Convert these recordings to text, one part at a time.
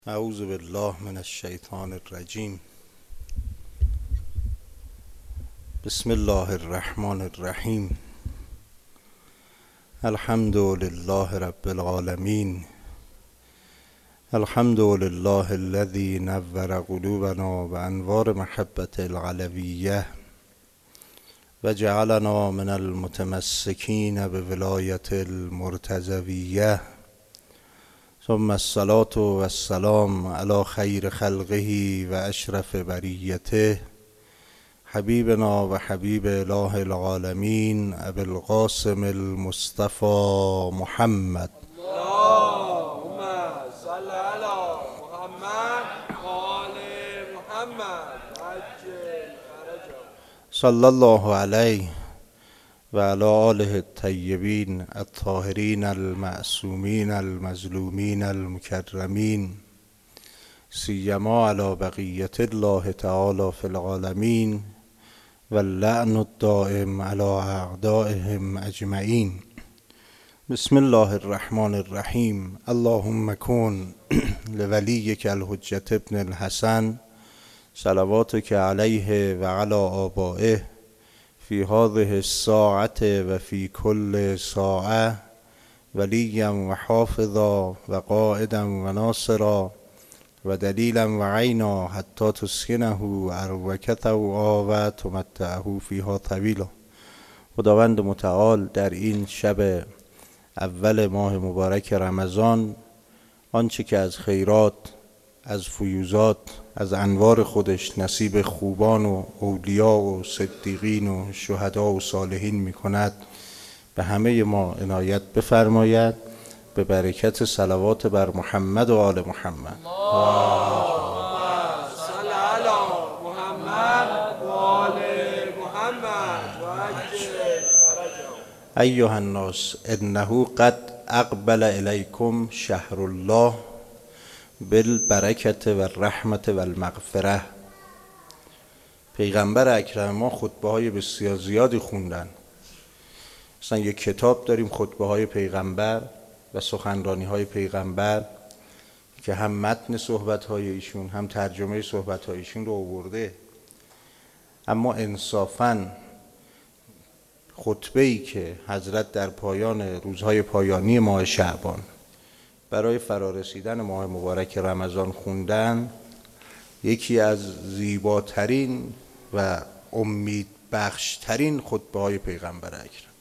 اعوذ بالله من الشیطان الرجیم. بسم الله الرحمن الرحیم. الحمد لله رب العالمین. الحمد لله الذي نور قلوبنا بانوار محبة العلویة و جعلنا من المتمسکین بولایة المرتضویة. ثم الصلاة والسلام على خیر خلقه و اشرف بریته حبیبنا و حبیب اله العالمین ابی القاسم المصطفى محمد. اللهم صل على محمد و آل محمد عجل فرجه. صلی الله علیه و علی آله الطیبین الطاهرین المعصومین المظلومین المکرمین، سیما علی بقیة الله تعالی فی العالمین و اللعن الدائم علی اعدائهم اجمعین. بسم الله الرحمن الرحیم. اللهم کن لولیک الحجة ابن الحسن صلواتک علیه و علی آبائه فی هذه الساعة و فی کل ساعة ولیا و حافظا و قائدا و ناصرا و دلیلا و عینا حتی تسکنه اروکته و تمتعه فیها طویلا. خداوند متعال در این شب اول ماه مبارک رمضان آنچه که از خیرات، از فیوزات، از انوار خودش نصیب خوبان و اولیا و صدیقین و شهدا و صالحین می کند به همه ما عنایت بفرماید به برکت صلوات بر محمد و آل محمد. اللهم صل على محمد و آل محمد و عجل فرجه. ایها الناس انه قد اقبل الیکم شهر الله بالبرکت و الرحمت و المغفره. پیغمبر اکرم ما خطبه های بسیار زیادی خوندن. مثلا یک کتاب داریم خطبه های پیغمبر و سخنرانی های پیغمبر که هم متن صحبت های ایشون هم ترجمه صحبت های ایشون رو آورده. اما انصافاً خطبه‌ای که حضرت در پایان روزهای پایانی ماه شعبان برای فرارسیدن ماه مبارک رمضان خوندن یکی از زیباترین و امیدبخشترین خطبه های پیغمبر اکرم.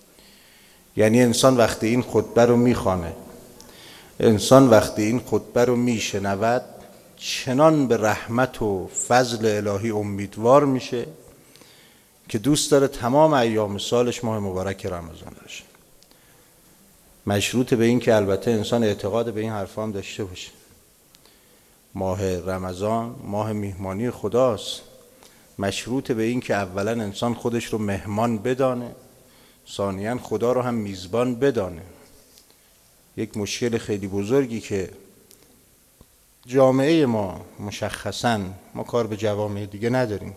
یعنی انسان وقتی این خطبه رو میخوانه، انسان وقتی این خطبه رو میشنود، چنان به رحمت و فضل الهی امیدوار میشه که دوست داره تمام ایام سالش ماه مبارک رمضان باشه. مشروط به این که البته انسان اعتقاد به این حرفا هم داشته باشه. ماه رمضان ماه میهمانی خداست. مشروط به این که اولا انسان خودش رو مهمان بدانه، ثانیاً خدا رو هم میزبان بدانه. یک مشکل خیلی بزرگی که جامعه ما مشخصاً، ما کار به جوامع دیگه نداریم،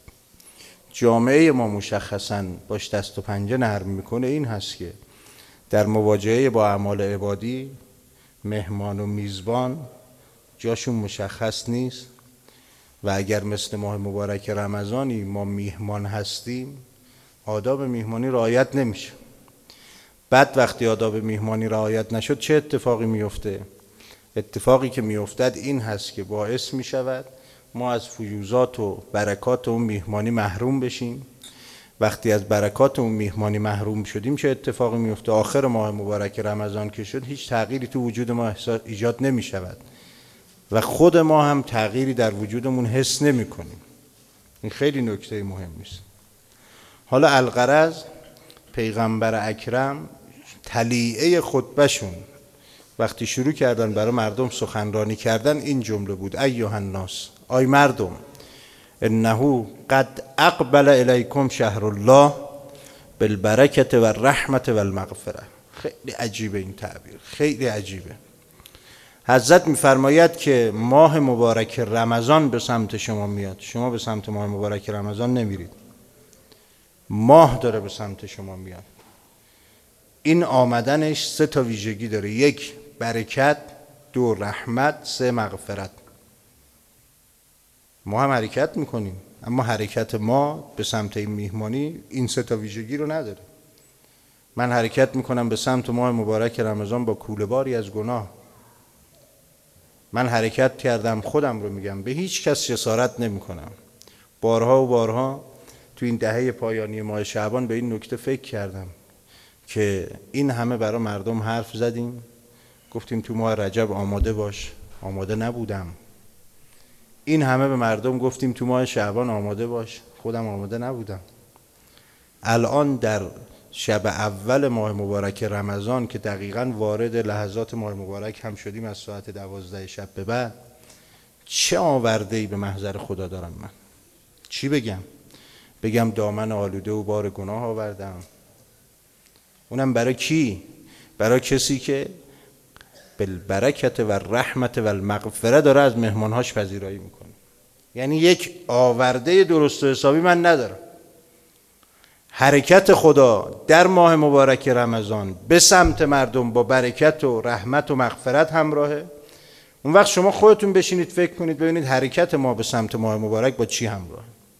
جامعه ما مشخصاً باش دست و پنجه نرم میکنه این هست که در مواجهه با اعمال عبادی مهمان و میزبان جاشون مشخص نیست و اگر مثل ماه مبارک رمضانی ما میهمان هستیم آداب میهمانی رعایت نمیشه. بعد وقتی آداب میهمانی رعایت نشد چه اتفاقی میفته؟ اتفاقی که میافتد این هست که باعث میشود ما از فیوزات و برکات اون میهمانی محروم بشیم. وقتی از برکات اون میهمانی محروم شدیم چه اتفاقی میفته؟ آخر ماه مبارک رمضان که شد هیچ تغییری تو وجود ما ایجاد نمی شود و خود ما هم تغییری در وجودمون حس نمی کنیم. این خیلی نکته مهمی است. حالا الغرض پیغمبر اکرم تلیعه خطبهشون وقتی شروع کردن برای مردم سخنرانی کردن این جمله بود: ایها الناس، آی مردم، انه قد اقبل الیکم شهر الله بالبرکت و الرحمت و المغفره. خیلی عجیبه این تعبیر، خیلی عجیبه. حضرت میفرماید که ماه مبارک رمضان به سمت شما میاد، شما به سمت ماه مبارک رمضان نمیرید، ماه داره به سمت شما میاد. این آمدنش سه تا ویژگی داره: یک، برکت، 2 رحمت، 3 مغفرت. ما هم حرکت میکنیم، اما حرکت ما به سمت این میهمانی این 3 تا ویژگی رو نداره. من حرکت میکنم به سمت ماه مبارک رمضان با کوله‌باری از گناه. من حرکت کردم، خودم رو میگم، به هیچ کس جسارت نمیکنم. بارها و بارها تو این دهه پایانی ماه شعبان به این نکته فکر کردم که این همه برای مردم حرف زدیم، گفتیم تو ماه رجب آماده باش، آماده نبودم. این همه به مردم گفتیم تو ماه شعبان آماده باش، خودم آماده نبودم. الان در شب اول ماه مبارک رمضان که دقیقاً وارد لحظات ماه مبارک هم شدیم، از ساعت 12 شب به بعد، چه آورده‌ای به محضر خدا دارم من؟ چی بگم؟ بگم دامن آلوده و بار گناه آوردم؟ اونم برای کی؟ برای کسی که بالبرکت و رحمت و المغفره داره از مهمانهاش پذیرایی میکنه. یعنی یک آورده درست و حسابی من ندارم. حرکت خدا در ماه مبارک رمضان به سمت مردم با برکت و رحمت و مغفرت همراهه. اون وقت شما خودتون بشینید فکر کنید ببینید حرکت ما به سمت ماه مبارک با چی همراهه؟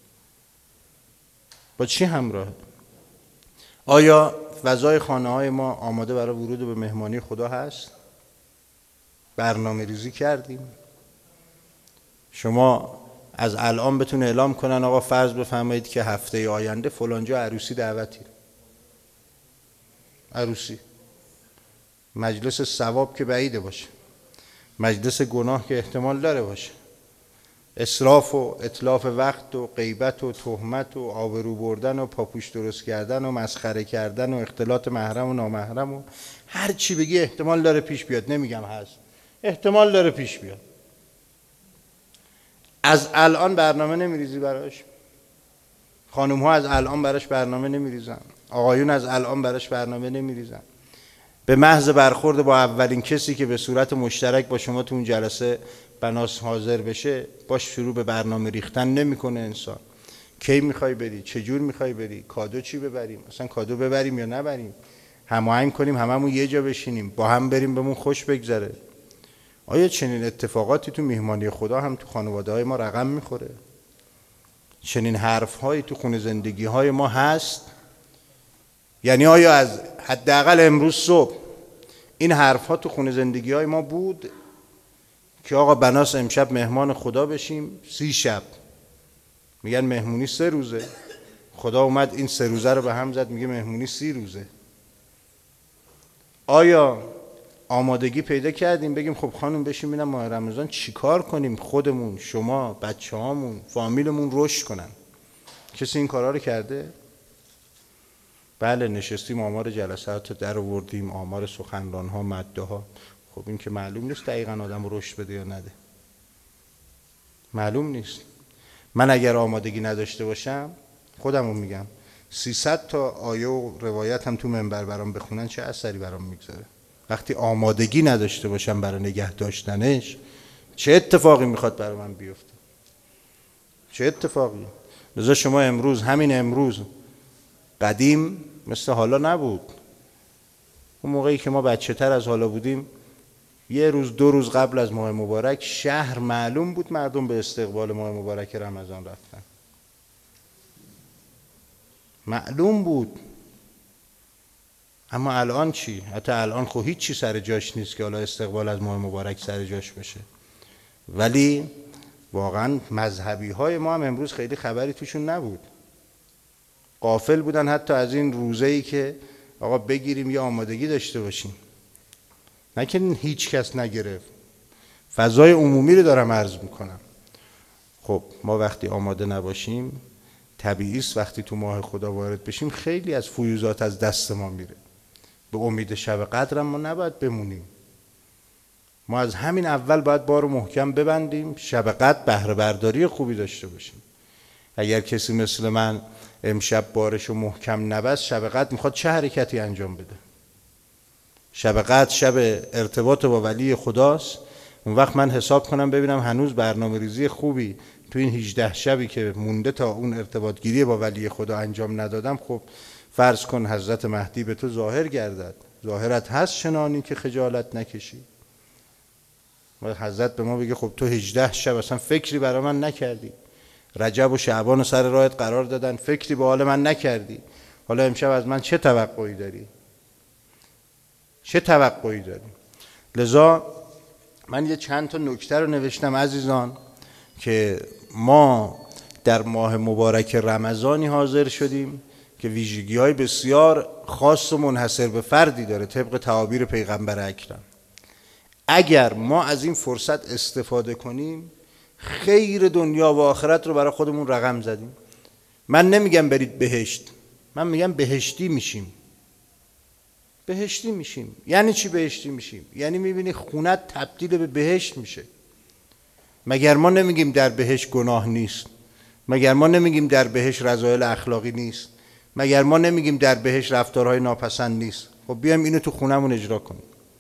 با چی همراهه؟ آیا فضای خانه‌های ما آماده برای ورود به مهمانی خدا هست؟ برنامه ریزی کردیم؟ شما از الان بتون اعلام کنن آقا فرض بفرمایید که هفته آینده فلانجا عروسی دعوتی، عروسی، مجلس ثواب که بعیده باشه، مجلس گناه که احتمال داره باشه، اسراف و اتلاف وقت و غیبت و تهمت و آبرو بردن و پاپوش درست کردن و مسخره کردن و اختلاط محرم و نامحرم و هر چی بگی احتمال داره پیش بیاد. نمیگم هست، احتمال داره پیش بیاد. از الان برنامه نمیریزی براش؟ خانوم ها از الان براش برنامه نمیریزن، آقایون از الان براش برنامه نمیریزن. به محض برخورد با اولین کسی که به صورت مشترک با شما تو اون جلسه بناس حاضر بشه، باش شروع به برنامه ریختن نمیکنه انسان. کی میخوای بری؟ چجور میخوای بری؟ کادو چی ببریم؟ اصلا کادو ببریم یا نبریم؟ هماهنگ کنیم هممون یه جا بشینیم با هم بریم بهمون خوش بگذره. آیا چنین اتفاقاتی تو میهمانی خدا هم تو خانواده‌های ما رقم میخوره؟ چنین حرف‌هایی تو خونه زندگی‌های ما هست؟ یعنی آیا از حداقل امروز صبح این حرف‌ها تو خونه زندگی‌های ما بود که آقا بناس امشب مهمان خدا بشیم 30 شب؟ میگن مهمونی 3 روزه، خدا اومد این 3 روزه رو به هم زد میگه مهمونی 30 روزه. آیا آمادگی پیدا کردیم بگیم خب خانم بشیم ببینم ماه رمضان چیکار کنیم خودمون، شما، بچه‌هامون، فامیلمون رشد کنن؟ کسی این کارا رو کرده؟ بله، نشستیم آمار جلسات در آوردیم، آمار سخنران‌ها، مده‌ها. خب این که معلوم نیست دقیقاً آدم رشد بده یا نده، معلوم نیست. من اگر آمادگی نداشته باشم خودمو میگم 300 تا آیه و روایت هم تو منبر برام بخونن چه اثری برام میگذاره؟ وقتی آمادگی نداشته باشم برای نگه داشتنش چه اتفاقی میخواد برای من بیفته؟ چه اتفاقی؟ لذا شما امروز، همین امروز، قدیم مثل حالا نبود. اون موقعی که ما بچه تر از حالا بودیم 1 روز 2 روز قبل از ماه مبارک شهر معلوم بود مردم به استقبال ماه مبارک رمضان رفتن، معلوم بود. اما الان چی؟ حتی الان خب هیچ چی سر جاش نیست که حالا استقبال از ماه مبارک سر جاش بشه. ولی واقعا مذهبی های ما هم امروز خیلی خبری توشون نبود، غافل بودن حتی از این روزه‌ای که آقا بگیریم یا آمادگی داشته باشیم. نه که هیچ کس نگرفت، فضای عمومی رو دارم عرض میکنم. خب ما وقتی آماده نباشیم طبیعی است وقتی تو ماه خدا وارد بشیم خیلی از فیوزات از دست ما میره. به امید شب قدر ما نباید بمونیم. ما از همین اول باید بارو محکم ببندیم، شب قدر بهره برداری خوبی داشته باشیم. اگر کسی مثل من امشب بارشو محکم نبست، شب قدر میخواد چه حرکتی انجام بده؟ شب قدر شب ارتباط با ولی خداست. اون وقت من حساب کنم ببینم هنوز برنامه ریزی خوبی تو این 18 شبی که مونده تا اون ارتباط گیری با ولی خدا انجام ندادم. خب فرض کن حضرت مهدی به تو ظاهر گردد، ظاهرت هست چنانی که خجالت نکشی. حضرت به ما بگه خب تو 18 شب اصلا فکری برای من نکردی، رجب و شعبان سر راهت قرار دادن، فکری به حال من نکردی، حالا امشب از من چه توقعی داری؟ چه توقعی داری؟ لذا من یه چند تا نکته رو نوشتم عزیزان که ما در ماه مبارک رمضانی حاضر شدیم که ویژگی‌های بسیار خاص و منحصر به فردی داره طبق تعابیر پیغمبر اکرم. اگر ما از این فرصت استفاده کنیم خیر دنیا و آخرت رو برای خودمون رقم زدیم. من نمیگم برید بهشت، من میگم بهشتی میشیم. بهشتی میشیم. یعنی چی بهشتی میشیم؟ یعنی میبینی خونت تبدیل به بهشت میشه. مگر ما نمیگیم در بهشت گناه نیست؟ مگر ما نمیگیم در بهشت رذایل اخلاقی نیست؟ مگر ما نمیگیم در بهشت رفتارهای ناپسند نیست؟ خب بیایم اینو تو خونمون اجرا کنیم.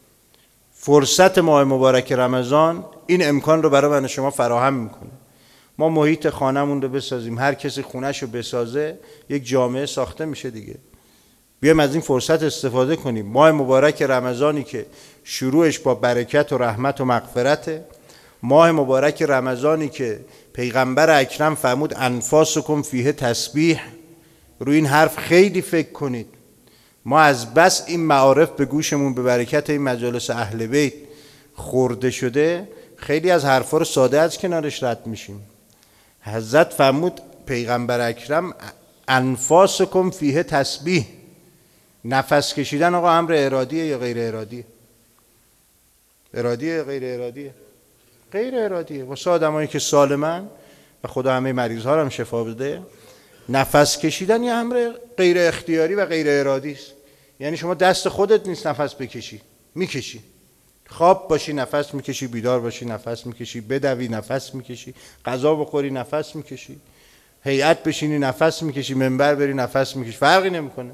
فرصت ماه مبارک رمضان این امکان رو برای من شما فراهم میکنه. ما محیط خانمون رو بسازیم، هر کسی خونش رو بسازه یک جامعه ساخته میشه دیگه. بیایم از این فرصت استفاده کنیم. ماه مبارک رمضانی که شروعش با برکت و رحمت و مغفرته، ماه مبارک رمضانی که پیغمبر اکرم فرمود انفاسکم فیه تسبیح، روی این حرف خیلی فکر کنید. ما از بس این معارف به گوشمون به برکت این مجالس اهل بیت خورده شده، خیلی از حرفا رو ساده از کنارش رد میشیم. حضرت فرمود پیغمبر اکرم انفاسکم فیه تسبیح. نفس کشیدن آقا امر ارادیه یا غیر ارادیه؟ ارادیه یا غیر ارادیه؟ غیر ارادیه. واسه آدمایی که سالمن و خدا همه مریض‌ها رو هم شفا بده، نفس کشیدن یه امر غیر اختیاری و غیر ارادی است. یعنی شما دست خودت نیست نفس بکشی، میکشی. خواب باشی نفس میکشی، بیدار باشی نفس میکشی، بدوی نفس میکشی، غذا بخوری نفس میکشی، هیئت بشینی نفس میکشی، منبر بری نفس میکشی، فرقی نمیکنه.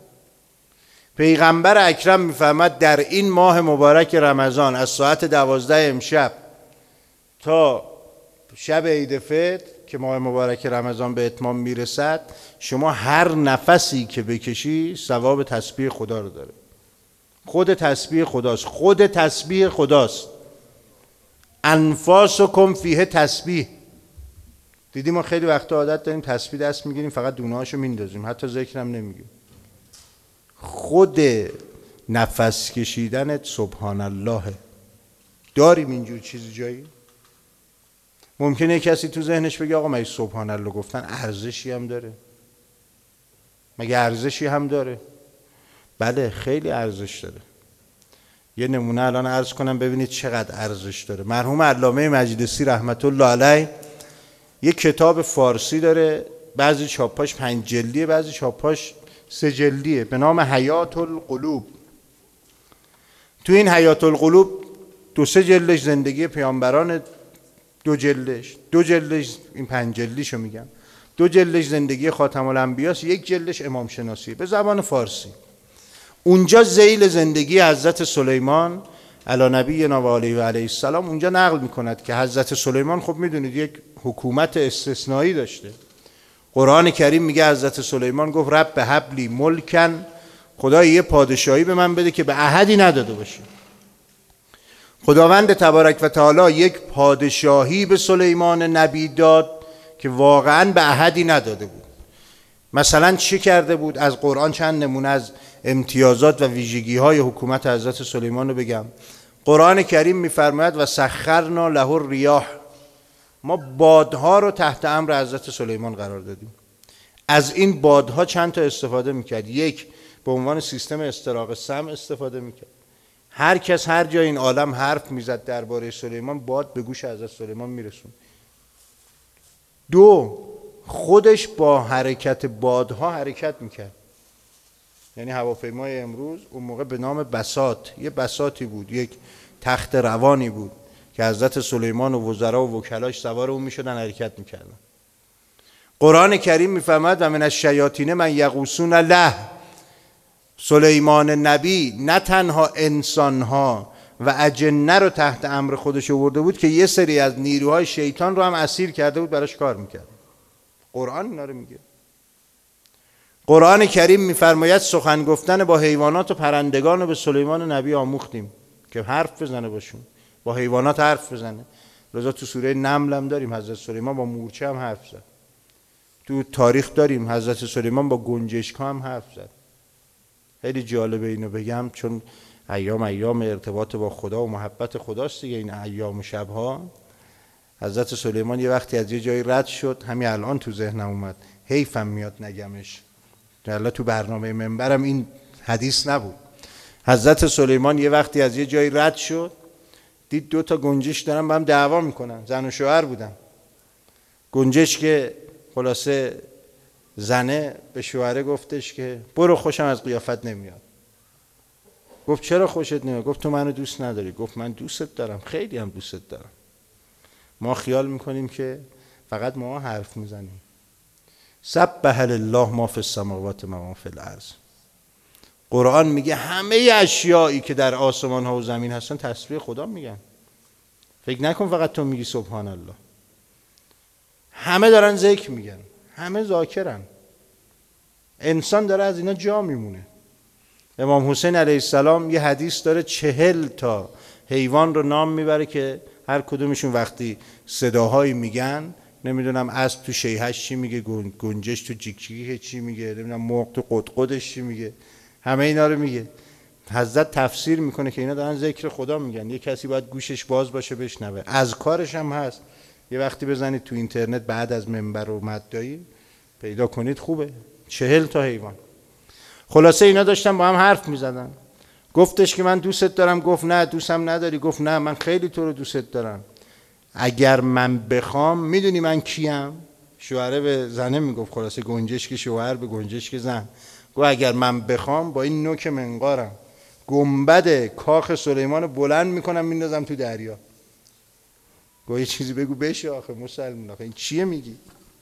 پیغمبر اکرم میفرماد در این ماه مبارک رمضان از ساعت 12 امشب تا شب عید فطر که ماه مبارک رمضان به اتمام میرسد، شما هر نفسی که بکشی ثواب تسبیح خدا رو داره. خود تسبیح خداست. خود تسبیح خداست. انفاسکم فیه تسبیح. دیدیم ما خیلی وقتا عادت داریم تسبیح دست میگیریم فقط دونهاشو میندازیم، حتی ذکرم نمیگیم. خود نفس کشیدنت سبحان الله. داریم اینجور چیزی جایی؟ ممکنه کسی تو ذهنش بگه آقا مگه سبحان الله گفتن ارزشی هم داره؟ مگه ارزشی هم داره؟ بله خیلی ارزش داره. یه نمونه الان عرض کنم ببینید چقدر ارزش داره. مرحوم علامه مجلسی رحمت الله علیه یک کتاب فارسی داره، بعضی چاپاش 5 جلدیه، بعضی چاپاش 3 جلدیه، به نام حیات القلوب. تو این حیات القلوب 2-3 جلدش زندگی پیامبران، 2 جلدش این 5 جلدیشو میگم، 2 جلدش زندگی خاتم الانبیاست، 1 جلدش امام شناسی به زبان فارسی. اونجا ذیل زندگی حضرت سلیمان علی نبینا و علیه و علیه السلام اونجا نقل میکند که حضرت سلیمان خب میدونید یک حکومت استثنایی داشته. قرآن کریم میگه حضرت سلیمان گفت رب هب لی ملکن، خدا یه پادشاهی به من بده که به احدی نداده باشه. خداوند تبارک و تعالی یک پادشاهی به سلیمان نبی داد که واقعا به احدی نداده بود. مثلا چه کرده بود؟ از قرآن چند نمونه از امتیازات و ویژگی های حکومت حضرت سلیمان رو بگم. قرآن کریم میفرماید و سخرنا له الریاح، ما بادها رو تحت امر حضرت سلیمان قرار دادیم. از این بادها چند تا استفاده میکرد. 1 به عنوان سیستم استراق سمع استفاده میکرد. هر کس هر جای این عالم حرف میزد درباره سلیمان، باد به گوش حضرت سلیمان میرسون. 2 خودش با حرکت بادها حرکت میکرد. یعنی هواپیمای امروز اون موقع به نام بساط، یه بساطی بود، یک تخت روانی بود که حضرت سلیمان و وزرا و وکلاش سوار اون میشدن حرکت میکردن. قرآن کریم میفرماید و من الشیاطین من یغوصون له، سلیمان نبی نه تنها انسانها و اجنه رو تحت امر خودش آورده بود که یه سری از نیروهای شیطان رو هم اسیر کرده بود براش کار میکرد. قرآن اینا رو میگه. قرآن کریم میفرماید سخن گفتن با حیوانات و پرندگان رو به سلیمان نبی آموختیم که حرف بزنه باشون. با حیوانات حرف بزنه. رضا تو سوره نمل هم داریم حضرت سلیمان با مورچه هم حرف زد. تو تاریخ داریم حضرت سلیمان با گنجشک‌ها هم حرف زد. خیلی جالبه اینو بگم، چون ایام ارتباط با خدا و محبت خداست دیگه. این ایام و شبها حضرت سلیمان یه وقتی از یه جایی رد شد، همین الان تو ذهنم اومد، حیفم میاد نگمش، الله تو برنامه منبرم این حدیث نبود. حضرت سلیمان یه وقتی از یه جایی رد شد، دید 2 تا گنجشک دارن با هم دعوا میکنن، زن و شوهر بودن. گنجشک خلاصه زنه به شوهره گفتش که برو، خوشم از قیافت نمیاد. گفت چرا خوشت نمیاد؟ گفت تو منو دوست نداری. گفت من دوستت دارم، خیلی هم دوستت دارم. ما خیال میکنیم که فقط ما حرف میزنیم. سبح لله ما فی السماوات و ما فی الارض. قرآن میگه همه اشیایی که در آسمان ها و زمین هستن تسبیح خدا میگن. فکر نکن فقط تو میگی سبحان الله. همه دارن ذکر میگن، همه ذاکرن. انسان داره از اینا جا میمونه. امام حسین علیه السلام یه حدیث داره 40 تا حیوان رو نام میبره که هر کدومشون وقتی صداهایی میگن، نمیدونم اسب تو شیهش چی میگه، گنجش تو جیکجیک چی میگه، نمیدونم مرغ تو قدقدش چی میگه، همه اینا رو میگه. حضرت تفسیر میکنه که اینا دارن ذکر خدا میگن. یه کسی باید گوشش باز باشه بشنوه. اذکارش هم هست، یه وقتی بزنید تو اینترنت بعد از منبر و مدعی پیدا کنید، خوبه. 40 تا حیوان. خلاصه اینا داشتن با هم حرف میزدن. گفتش که من دوستت دارم. گفت نه دوستم نداری. گفت نه من خیلی تو رو دوستت دارم. اگر من بخوام، میدونی من کیم؟ شوهره به زنه میگفت، خلاصه گنجشک شوهر به گنجشک زن. گفت اگر من بخوام با این نوک منقارم گنبد کاخ سلیمان بلند میکنم میندازم تو دریا. گفت یه چیزی بگو بشه آخه مسلمان، آخه این چیه میگی؟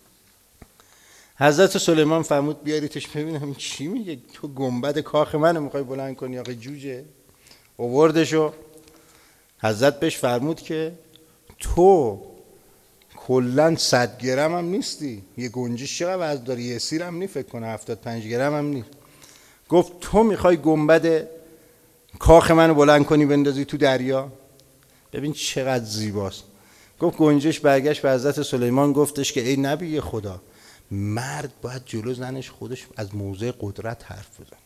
حضرت سلیمان فرمود بیاریتش ببینم چی میگه. تو گنبد کاخ منو میخوای بلند کنی آخه جوجه؟ آوردشو. حضرت بهش فرمود که تو کلن 100 گرم هم نیستی. یه گنجش چقدر وزن داری؟ یه سیر هم نی، فکر کنه 75 گرم هم نی. گفت تو میخوای گنبد کاخ منو بلند کنی بندازی تو دریا؟ ببین چقدر زیباست. گفت گنجش برگشت به حضرت سلیمان گفتش که ای نبی خدا، مرد باید جلو زنش خودش از موضع قدرت حرف بزنه.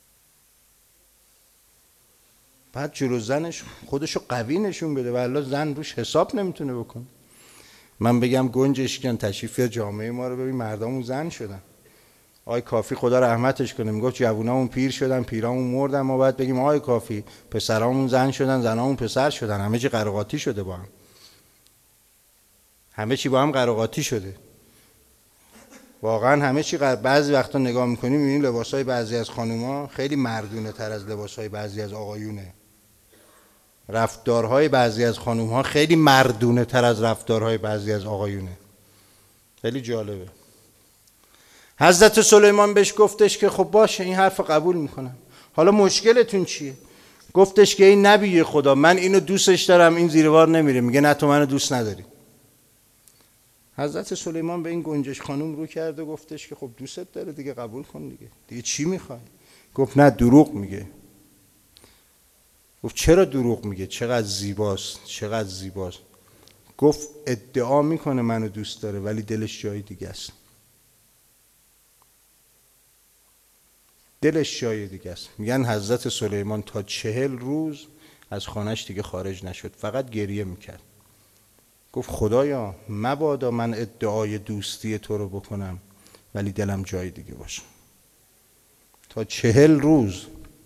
باید جلو زنش خودشو قوی نشون بده، والله زن روش حساب نمیتونه بکنه. من بگم گنجش کن تشریف جامعه ما رو ببین، مردامون زن شدن. آقای کافی خدا رحمتش کنه میگفت جوونامون پیر شدن، پیرامون مردن. ما باید بگیم آقای کافی پسرامون زن شدن، زنامون پسر شدن. همه چی قراقاتی شده با هم. همه چی با هم قراقاتی شده. واقعا همه چی بعضی وقتا نگاه میکنیم میبینیم لباسای بعضی از خانوما خیلی مردونه تر از لباسای بعضی از آقایونه. رفتارهای بعضی از خانومها خیلی مردونه تر از رفتارهای بعضی از آقایونه. خیلی جالبه. حضرت سلیمان بهش گفتش که خب باشه این حرف قبول میکنم، حالا مشکلتون چیه؟ گفتش که این نبی خدا، من اینو دوستش دارم، این زیروار نمیره. میگه نه تو منو دوست نداری. حضرت سلیمان به این گنجش خانوم رو کرد و گفتش که خب دوستت داره دیگه، قبول کن دیگه چی میخوای؟ گفت نه دروغ میگه. گفت چرا دروغ میگه؟ چقدر زیباست، چقدر زیباست. گفت ادعا میکنه منو دوست داره ولی دلش جای دیگه است. دلش جای دیگه است. میگن حضرت سلیمان تا 40 روز از خانهش دیگه خارج نشد، فقط گریه میکرد. گفت خدایا مبادا من ادعای دوستی تو رو بکنم ولی دلم جای دیگه باشه. تا 40 روز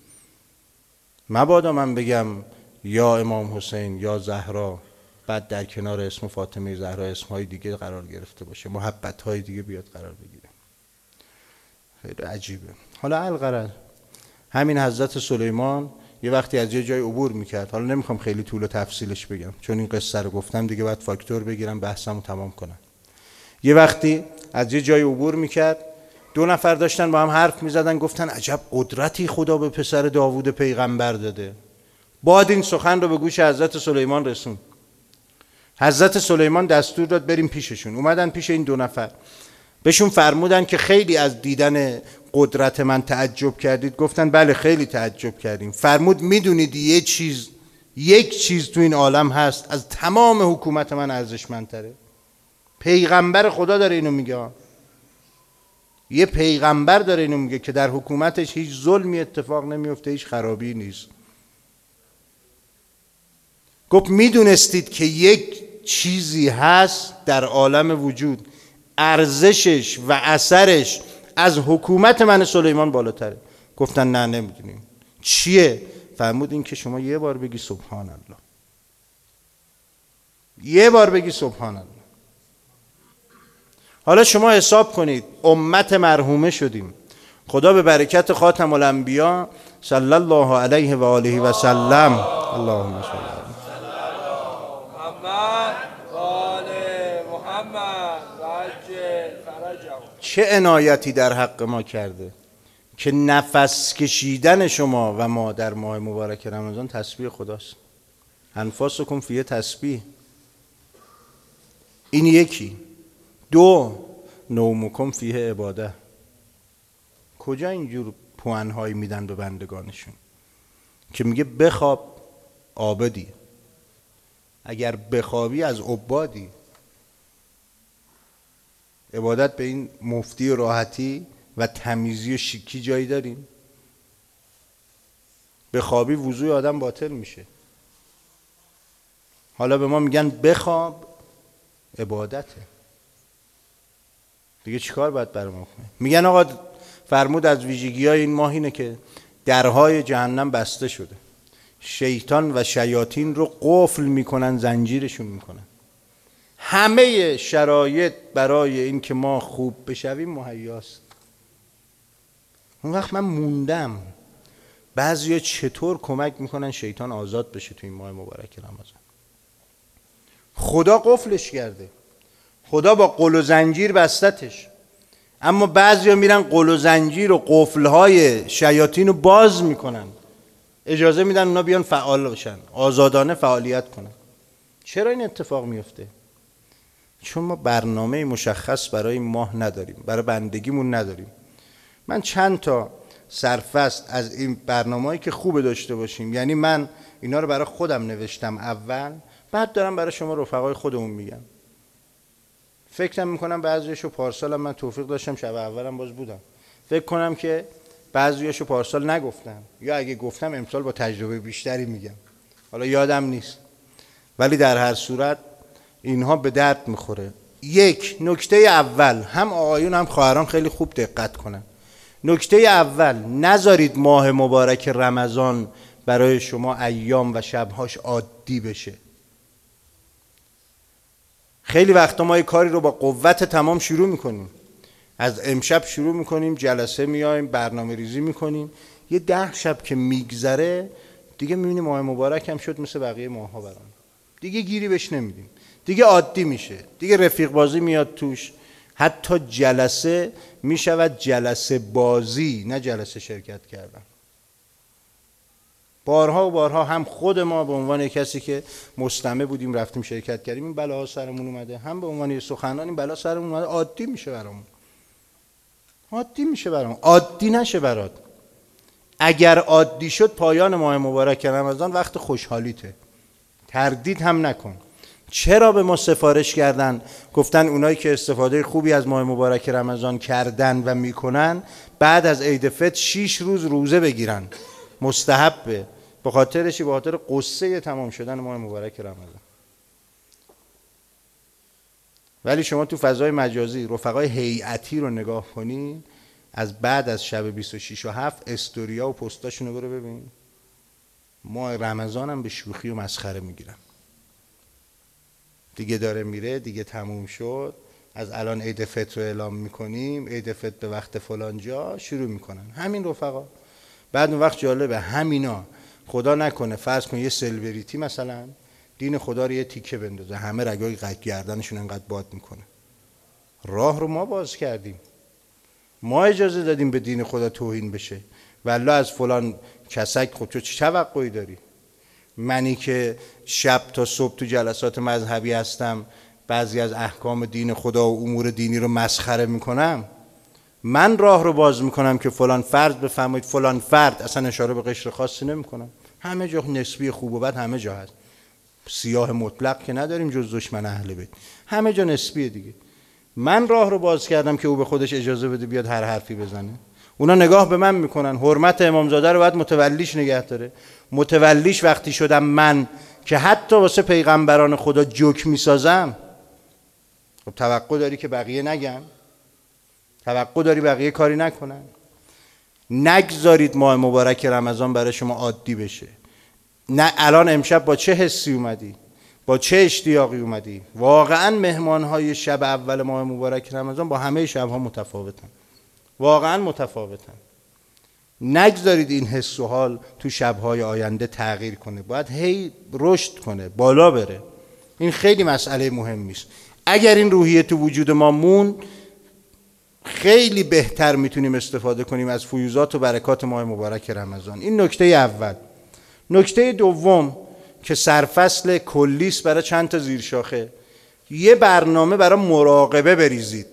مبادا من بگم یا امام حسین یا زهرا، بعد در کنار اسم فاطمه زهرا اسمهای دیگه قرار گرفته باشه، محبتهای دیگه بیاد قرار بگیره. خیلی عجیبه. حالا الغرض همین حضرت سلیمان یه وقتی از یه جای عبور میکرد. حالا نمیخوام خیلی طول و تفصیلش بگم چون این قصه رو گفتم دیگه، باید فاکتور بگیرم بحثمو تمام کنم. یه وقتی از یه جای عبور میکرد، 2 نفر داشتن با هم حرف میزدن، گفتن عجب قدرتی خدا به پسر داوود پیغمبر داده. بعد این سخن رو به گوش حضرت سلیمان رسون. حضرت سلیمان دستور داد بریم پیششون. اومدن پیش این 2 نفر، بهشون فرمودن که خیلی از دیدن قدرت من تعجب کردید. گفتن بله خیلی تعجب کردیم. فرمود میدونید یه چیز یک چیز تو این عالم هست از تمام حکومت من ارزشمندتره. پیغمبر خدا داره اینو میگه. یه پیغمبر داره اینو میگه که در حکومتش هیچ ظلمی اتفاق نمیفته، هیچ خرابی نیست. گفت میدونستید که یک چیزی هست در عالم وجود ارزشش و اثرش از حکومت من سلیمان بالاتره؟ گفتن نه نمیدونیم. چیه؟ فرمود این که شما یه بار بگی سبحان الله. یه بار بگی سبحان الله. حالا شما حساب کنید، امت مرحومه شدیم. خدا به برکت خاتم الانبیا صلی الله علیه و آله و سلم، اللهم صل علی چه عنایتی در حق ما کرده که نفس کشیدن شما و ما در ماه مبارک رمضان تسبیح خداست. انفاسکم فیه تسبیح. این یکی. دو، نومکم فیه عباده. کجا اینجور پوانهایی میدن به بندگانشون که میگه بخواب عابدی، اگر بخوابی از عبادی. عبادت به این مفتی و راحتی و تمیزی و شیکی جایی داریم؟ بخوابی وضوی آدم باطل میشه. حالا به ما میگن بخواب عبادته. دیگه چیکار باید برای ما کنیم؟ میگن آقا فرمود از ویژگی‌های این ماه اینه که درهای جهنم بسته شده، شیطان و شیاطین رو قفل میکنن، زنجیرشون میکنن. همه شرایط برای این که ما خوب بشویم مهیاست. اون وقت من موندم بعضیا چطور کمک میکنن شیطان آزاد بشه تو این ماه مبارک رمضان. خدا قفلش کرده، خدا با قل و زنجیر بستتش، اما بعضیا میرن قل و زنجیر و قفلهای شیاطین رو باز میکنن، اجازه میدن اونا بیان فعال بشن، آزادانه فعالیت کنن. چرا این اتفاق میفته؟ چون ما برنامه مشخص برای ماه نداریم، برای بندگیمون نداریم. من چند تا سرفصل از این برنامه‌ای که خوبه داشته باشیم، یعنی من اینا رو برای خودم نوشتم اول، بعد دارم برای شما رفقای خودمون میگم. فکرم میکنم بعضیشو پارسالم من توفیق داشتم، شب اولم باز بودم، فکر کنم که بعضیشو پارسال نگفتم، یا اگه گفتم امسال با تجربه بیشتری میگم، حالا یادم نیست. ولی در هر صورت اینها به درد میخوره. یک نکته اول، هم آقایون هم خواهران خیلی خوب دقت کنن. نکته اول، نذارید ماه مبارک رمضان برای شما ایام و شبهاش عادی بشه. خیلی وقتا ما یه کاری رو با قوت تمام شروع میکنیم، از امشب شروع میکنیم، جلسه میایم، برنامه ریزی میکنیم، یه 10 شب که میگذره دیگه میبینیم ماه مبارک هم شد مثل بقیه ماها برام، دیگه گیری بهش نمیدیم، دیگه عادی میشه، دیگه رفیق بازی میاد توش، حتی جلسه میشود جلسه بازی، نه جلسه شرکت کردن. بارها و بارها هم خود ما به عنوان کسی که مستمع بودیم رفتیم شرکت کردیم این بلاها سرمون اومده، هم به عنوان سخنران این بلا سرمون اومده. عادی میشه برامون، عادی میشه برامون. عادی نشه برات. اگر عادی شد پایان ماه مبارک رمضان وقت خوشحالیته، تردید هم نکن. چرا به ما سفارش کردن؟ گفتن اونایی که استفاده خوبی از ماه مبارک رمضان کردن و میکنن بعد از عید فطر 6 روز روزه بگیرن، مستحبه. به خاطرشی، به خاطر قصه تمام شدن ماه مبارک رمضان. ولی شما تو فضای مجازی رفقای هیئتی رو نگاه کنی، از بعد از شب 26 و 7 استوریا و پستاشون رو برو ببین، ماه رمضان هم به شوخی و مسخره میگیرن. دیگه داره میره، دیگه تموم شد، از الان عید فطر رو اعلام میکنیم، عید فطر به وقت فلان جا، شروع میکنن همین رفقا. بعد اون وقت جالبه همینا خدا نکنه فرض کن یه سلبریتی مثلا دین خدا رو یه تیکه بندازه، همه رگای گردنشون انقدر باد میکنه. راه رو ما باز کردیم، ما اجازه دادیم به دین خدا توهین بشه. والله از فلان کسک خود تو چه توقعی داری؟ منی که شب تا صبح تو جلسات مذهبی هستم، بعضی از احکام دین خدا و امور دینی رو مسخره میکنم، من راه رو باز میکنم که فلان فرد بفرمایید، فلان فرد، اصلا اشاره به قشر خاصی نمیکنم، همه جا نسبی خوب و بد همه جا هست، سیاه مطلق که نداریم جز دشمن اهل بیت، همه جا نسبیه دیگه. من راه رو باز کردم که او به خودش اجازه بده بیاد هر حرفی بزنه. اونا نگاه به من میکنن، حرمت امامزاده رو باید متولیش نگه داره. متولیش وقتی شدم من که حتی واسه پیغمبران خدا جوک میسازم، خب توقع داری که بقیه نگن؟ توقع داری بقیه کاری نکنن؟ نگذارید ماه مبارک رمضان برای شما عادی بشه. نه الان امشب با چه حسی اومدی؟ با چه اشتیاقی اومدی؟ واقعا مهمانهای شب اول ماه مبارک رمضان با همه شبها متفاوتن، واقعا متفاوتن. نگذارید این حس و حال تو شبهای آینده تغییر کنه، باید هی رشد کنه، بالا بره. این خیلی مسئله مهمی است. اگر این روحیه تو وجود ما مون، خیلی بهتر میتونیم استفاده کنیم از فیوزات و برکات ماه مبارک رمضان. این نکته اول. نکته دوم که سرفصل کلیست برای چند تا زیرشاخه، یه برنامه برای مراقبه بریزید.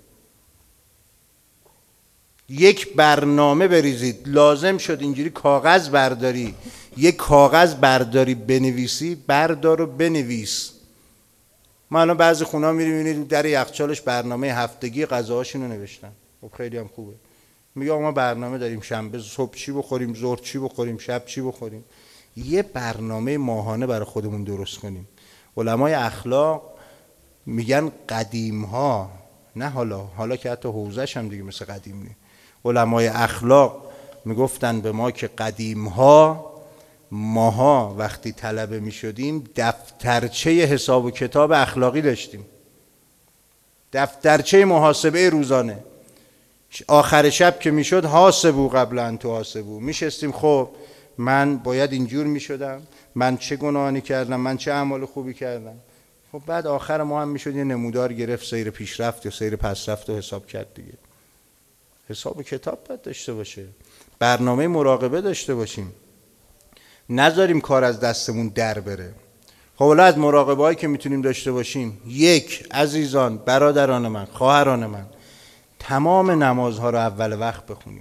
یک برنامه بریزید. لازم شد اینجوری کاغذ برداری، یک کاغذ برداری بنویسی، بردار و بنویس. ما الان بعضی خونه ها می‌بینید در یخچالش برنامه هفتگی غذاهاشون رو نوشتن. خب خیلی هم خوبه. میگه ما برنامه داریم شنبه صبح چی بخوریم، ظهر چی بخوریم، شب چی بخوریم. یه برنامه ماهانه برای خودمون درست کنیم. علمای اخلاق میگن قدیم ها، نه حالا که حتی حوزش هم دیگه مثل قدیم نیست. علمای اخلاق میگفتن به ما که قدیم ها ماها وقتی طلبه میشدیم دفترچه حساب و کتاب اخلاقی داشتیم، دفترچه محاسبه روزانه. آخر شب که میشد حاسبو قبل ان تحاسبو، میشستیم خب من باید اینجور میشدم، من چه گناهی کردم، من چه اعمال خوبی کردم. خب بعد آخر ما هم میشد یه نمودار گرفت، سیر پیشرفت یا سیر پسرفت رو حساب کرد دیگه. حساب و کتاب باید داشته باشه، برنامه مراقبه داشته باشیم، نذاریم کار از دستمون در بره. خب حالا از مراقبه هایی که میتونیم داشته باشیم، یک، عزیزان، برادران من، خواهران من، تمام نمازها رو اول وقت بخونیم.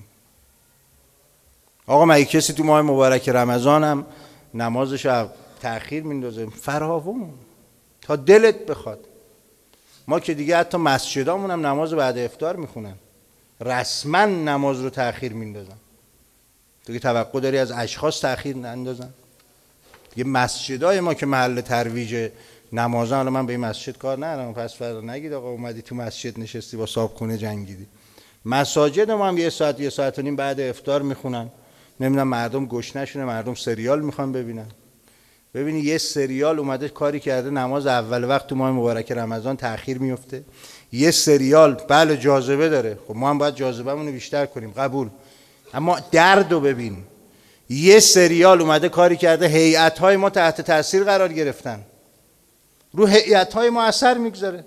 آقا مگه کسی تو ماه مبارک رمضان هم نمازش رو تأخیر میندازه؟ فراوون تا دلت بخواد. ما که دیگه حتی مسجدامون هم نماز بعد افطار میخونن، رسما نماز رو تأخیر میندازن. دیگه توقع داری از اشخاص تأخیر نندازن؟ دیگه مسجدای ما که محل ترویج نمازن، حالا من به این مسجد کار ندارم، پس فردا نگید آقا اومدی تو مسجد نشستی با صابخونه جنگیدی. مساجد ما هم 1 ساعت 1 ساعت و نیم بعد افطار میخونن. نمیدونم مردم گشنشونه، مردم سریال میخوان ببینن. ببینی یه سریال اومده کاری کرده نماز اول وقت تو ماه مبارک رمضان تأخیر میفته. یه سریال بله جاذبه داره، خب ما هم باید جاذبه‌مون رو بیشتر کنیم، قبول، اما دردو ببین. یه سریال اومده کاری کرده هیئت‌های ما تحت تاثیر قرار گرفتن، رو هیئت‌های ما اثر میگذاره.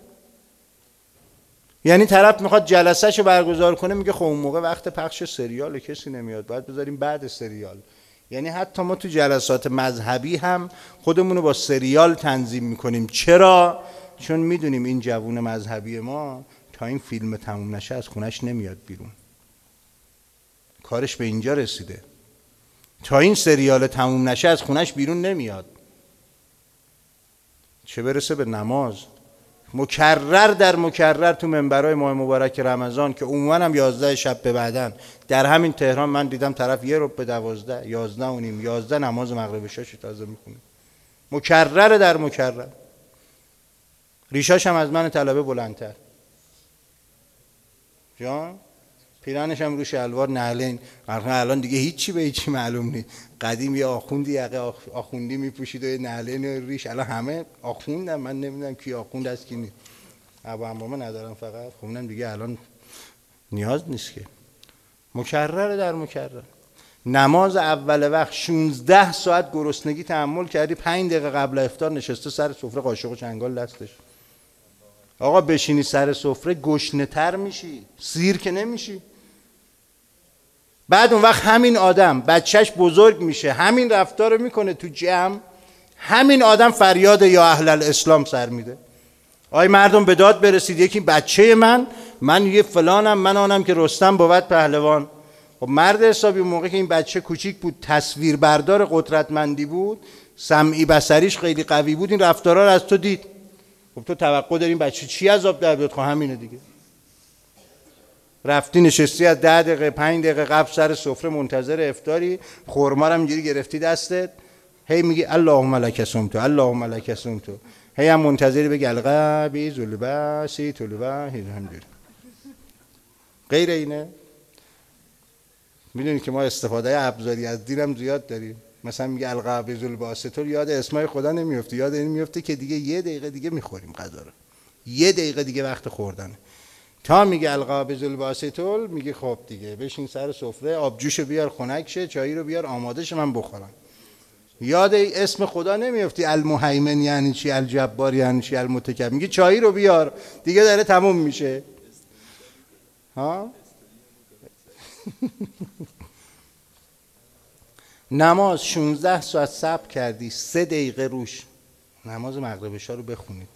یعنی طرف میخواد جلسه‌شو برگزار کنه، میگه خب اون موقع وقت پخش سریال کسی نمیاد، باید بذاریم بعد سریال. یعنی حتی ما تو جلسات مذهبی هم خودمونو با سریال تنظیم میکنیم. چرا؟ چون میدونیم این جوون مذهبی ما تا این فیلم تموم نشه از خونش نمیاد بیرون. کارش به اینجا رسیده، تا این سریال تموم نشه از خونش بیرون نمیاد، چه برسه به نماز. مکرر در مکرر تو منبرهای ماه مبارک رمضان که عموما هم 11 شب به بعدن، در همین تهران من دیدم طرف 11:50 11 و نیم 11 نماز مغرب عشاء تازه میخونه. مکرر در مکرر. ریشاش هم از من طلبه بلندتر. جان پیرانش هم رو شلوار نعلین. الان دیگه هیچی به هیچی معلوم نیست. قدیم یه آخوندی یقه آخوندی میپوشید و یه نعلین و ریش، الان همه آخوندن. من نمیدونم کی آخوند است کی نیست. ابا عمامه ندارم فقط، خوندم دیگه الان نیاز نیست که. مکرر در مکرر. نماز اول وقت 16 ساعت گرسنگی تحمل کردی، 5 دقیقه قبل افطار نشسته سر سفره قاشق و چنگال دستش. آقا بشینی سر سفره گشنه تر میشی، سیر که نمیشی. بعد اون وقت همین آدم بچهش بزرگ میشه، همین رفتار رو میکنه تو جمع، همین آدم فریاد یا اهل الاسلام سر میده. آی مردم به داد برسید، یکی بچه من یه فلانم، من آنم که رستم بود پهلوان. خب مرد حسابی اون موقع که این بچه کوچیک بود، تصویر بردار قدرتمندی بود، سمعی بصریش خیلی قوی بود، این رفتارا رو از تو دید. خب تو توقع داری این بچه چی از آب در بیاد؟ خب همینه دیگه. رفتی نشستی از 10 دقیقه 5 دقیقه قبل سر سفره منتظر افطاری، خرما رو اینجوری گرفتی دستت، هی میگی اللهم لک صمت اللهم لک صمت، هی هم منتظری بگی القبی ذلبه سی طلبه همینجوری. غیر اینه؟ میدونی که ما استفاده ابزاری از دینم زیاد داریم. مثلا میگه القبی ذلبه ستور، یاد اسمای خدا نمیفته، یاد این میفته که دیگه 1 دقیقه دیگه میخوریم غذا رو، 1 دقیقه دیگه وقت خوردنه. تا میگه القابض الباسطول، میگه خب دیگه بشین سر سفره، آبجوشو بیار خنک شه، چایی رو بیار آماده شه من بخورم. یاد اسم خدا نمیافتی، المهیمن یعنی چی، الجبار یعنی چی، المتکبر. میگه چایی رو بیار، دیگه داره تموم میشه. ها نماز 16 ساعت صبر کردی، 3 دقیقه روش نماز مغرب عشا رو بخونید.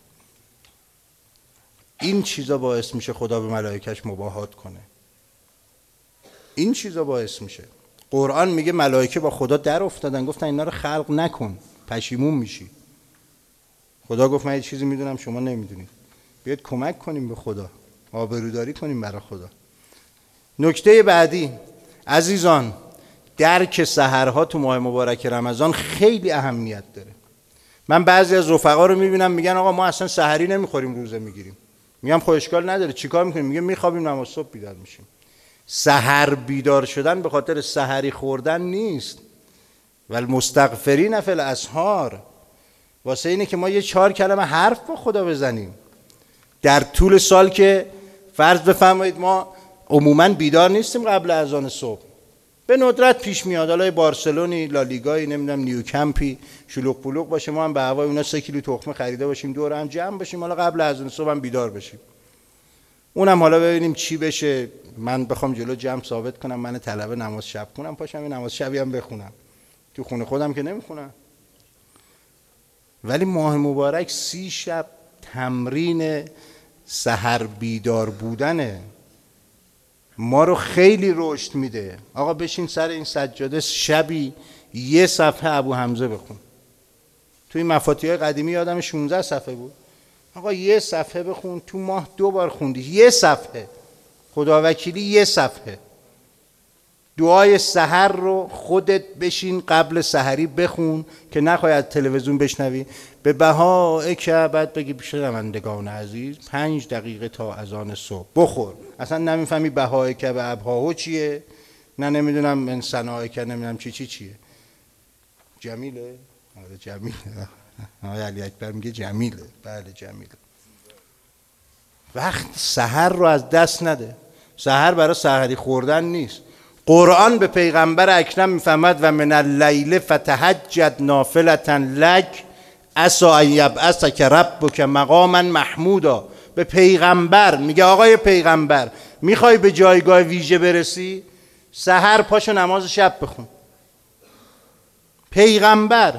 این چیزا باعث میشه خدا به ملائکش مباهات کنه. این چیزا باعث میشه. قرآن میگه ملائکه با خدا در افتادن، گفتن اینا رو خلق نکن، پشیمون میشی. خدا گفت من یه چیزی میدونم شما نمیدونید، بیاید کمک کنیم به خدا، آبروداری کنیم برای خدا. نکته بعدی عزیزان، درک سحرها تو ماه مبارک رمضان خیلی اهمیت داره. من بعضی از رفقا رو میبینم میگن آقا ما اصلا سحری نمیخوریم، روزه میگیریم. میگم خب اشکال نداره، چیکار میکنیم؟ میگه میخوابیم نماز صبح بیدار میشیم. سحر بیدار شدن به خاطر سحری خوردن نیست. والمستغفرین فی الاسحار، واسه اینه که ما یه 4 کلمه حرف با خدا بزنیم در طول سال. که فرض بفرمایید ما عموما بیدار نیستیم قبل اذان صبح، به ندرت پیش میاد، حالا بارسلونی، لالیگایی، نمیدونم نیوکمپی شلوغ پلوغ باشه، ما هم به هوای اونا 3 کیلو تخمه خریده باشیم، دور هم جمع باشیم، حالا قبل از اون صبح هم بیدار بشیم. اونم حالا ببینیم چی بشه. من بخوام جلو جمع ثابت کنم من طلبه نماز شب کنم، پاشم این نماز شبی هم بخونم، تو خونه خودم که نمیخونم. ولی ماه مبارک 30 شب تمرین سحر بیدار بودنه، ما رو خیلی رشد میده. آقا بشین سر این سجاده شبی 1 صفحه ابو حمزه بخون. توی مفاتیح قدیمی یادم 16 صفحه بود. آقا 1 صفحه بخون، تو ماه 2 بار خوندی، 1 صفحه، خدا وکیلی 1 صفحه. دعای سحر رو خودت بشین قبل سحری بخون که نخوای از تلویزیون بشنوی. به بهاء که بعد بگی شنوندگان عزیز 5 دقیقه تا اذان صبح بخور. اصلا نمیفهمی بهاء که به ابهاء چیه، نه نمیدونم من ثناء که نمیدونم چیه. جمیله؟ آره جمیله. آقای علی اکبر میگه جمیله. بله جمیله. وقت سحر رو از دست نده. سحر برای سحری خوردن نیست. قرآن به پیغمبر اکرم میفهمد و من اللیل فتهجد نافلة لک عسی ان یبعثک ربک مقاما محمودا. به پیغمبر میگه آقای پیغمبر میخوای به جایگاه ویژه برسی؟ سحر پاشو نماز شب بخون. پیغمبر.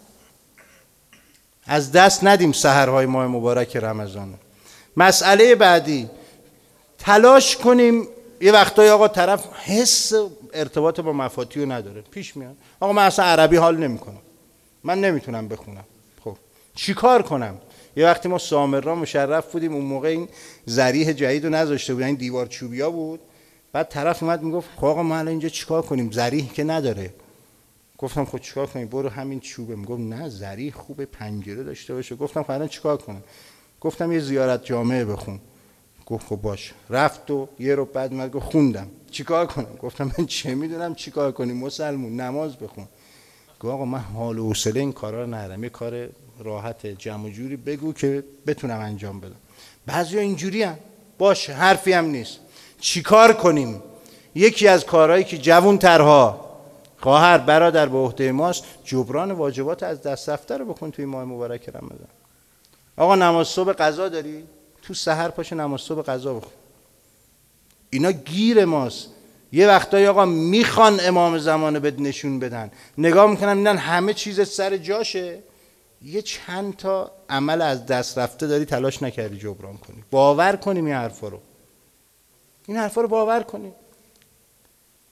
از دست ندیم سحرهای ماه مبارک رمضان. مسئله بعدی، تلاش کنیم. یه وقتایی آقا طرف حس ارتباط با مفاتیح نداره، پیش میاد آقا من اصلا عربی حال نمیکنم، من نمیتونم بخونم. خب چی کار کنم؟ یه وقتی ما سامرا مشرف بودیم، اون موقع این ذریح جدید رو نذاشته بودن، این دیوار چوبیا بود. بعد طرف اومد میگفت خب آقا ما الان اینجا چیکار کنیم؟ ذریح که نداره. گفتم خب چیکار کنیم؟ برو همین چوبه. میگفت نه ذریح خوبه، پنجره داشته باشه. گفتم خب الان چیکار کنم؟ گفتم یه زیارت جامعه بخون. گفت خب باش. رفت و یه رو بعد من گفت خوندم. چیکار کنم؟ گفتم من چه میدونم چیکار کنیم مسلمون، نماز بخون. گفت آقا من حال و حوصله این کارا رو ندارم، یه کار راحت جمع جوری بگو که بتونم انجام بدم. بعضیا اینجوری ان. باشه حرفی هم نیست. چیکار کنیم؟ یکی از کارهایی که جوان‌ترها خواهر برادر به عهده ماست، جبران واجبات از دست رفته رو بکن توی ماه مبارک رمضان. آقا نماز صبح قضا داری؟ تو سحر پاش نماز صبح قضا بخون. اینا گیر ماست. یه وقتایی آقا میخوان امام زمانه بد نشون بدن، نگاه میکنن میدن همه چیز سر جاشه، یه چند تا عمل از دست رفته داری تلاش نکردی جبران کنی. باور کنیم این حرفا رو باور کنیم.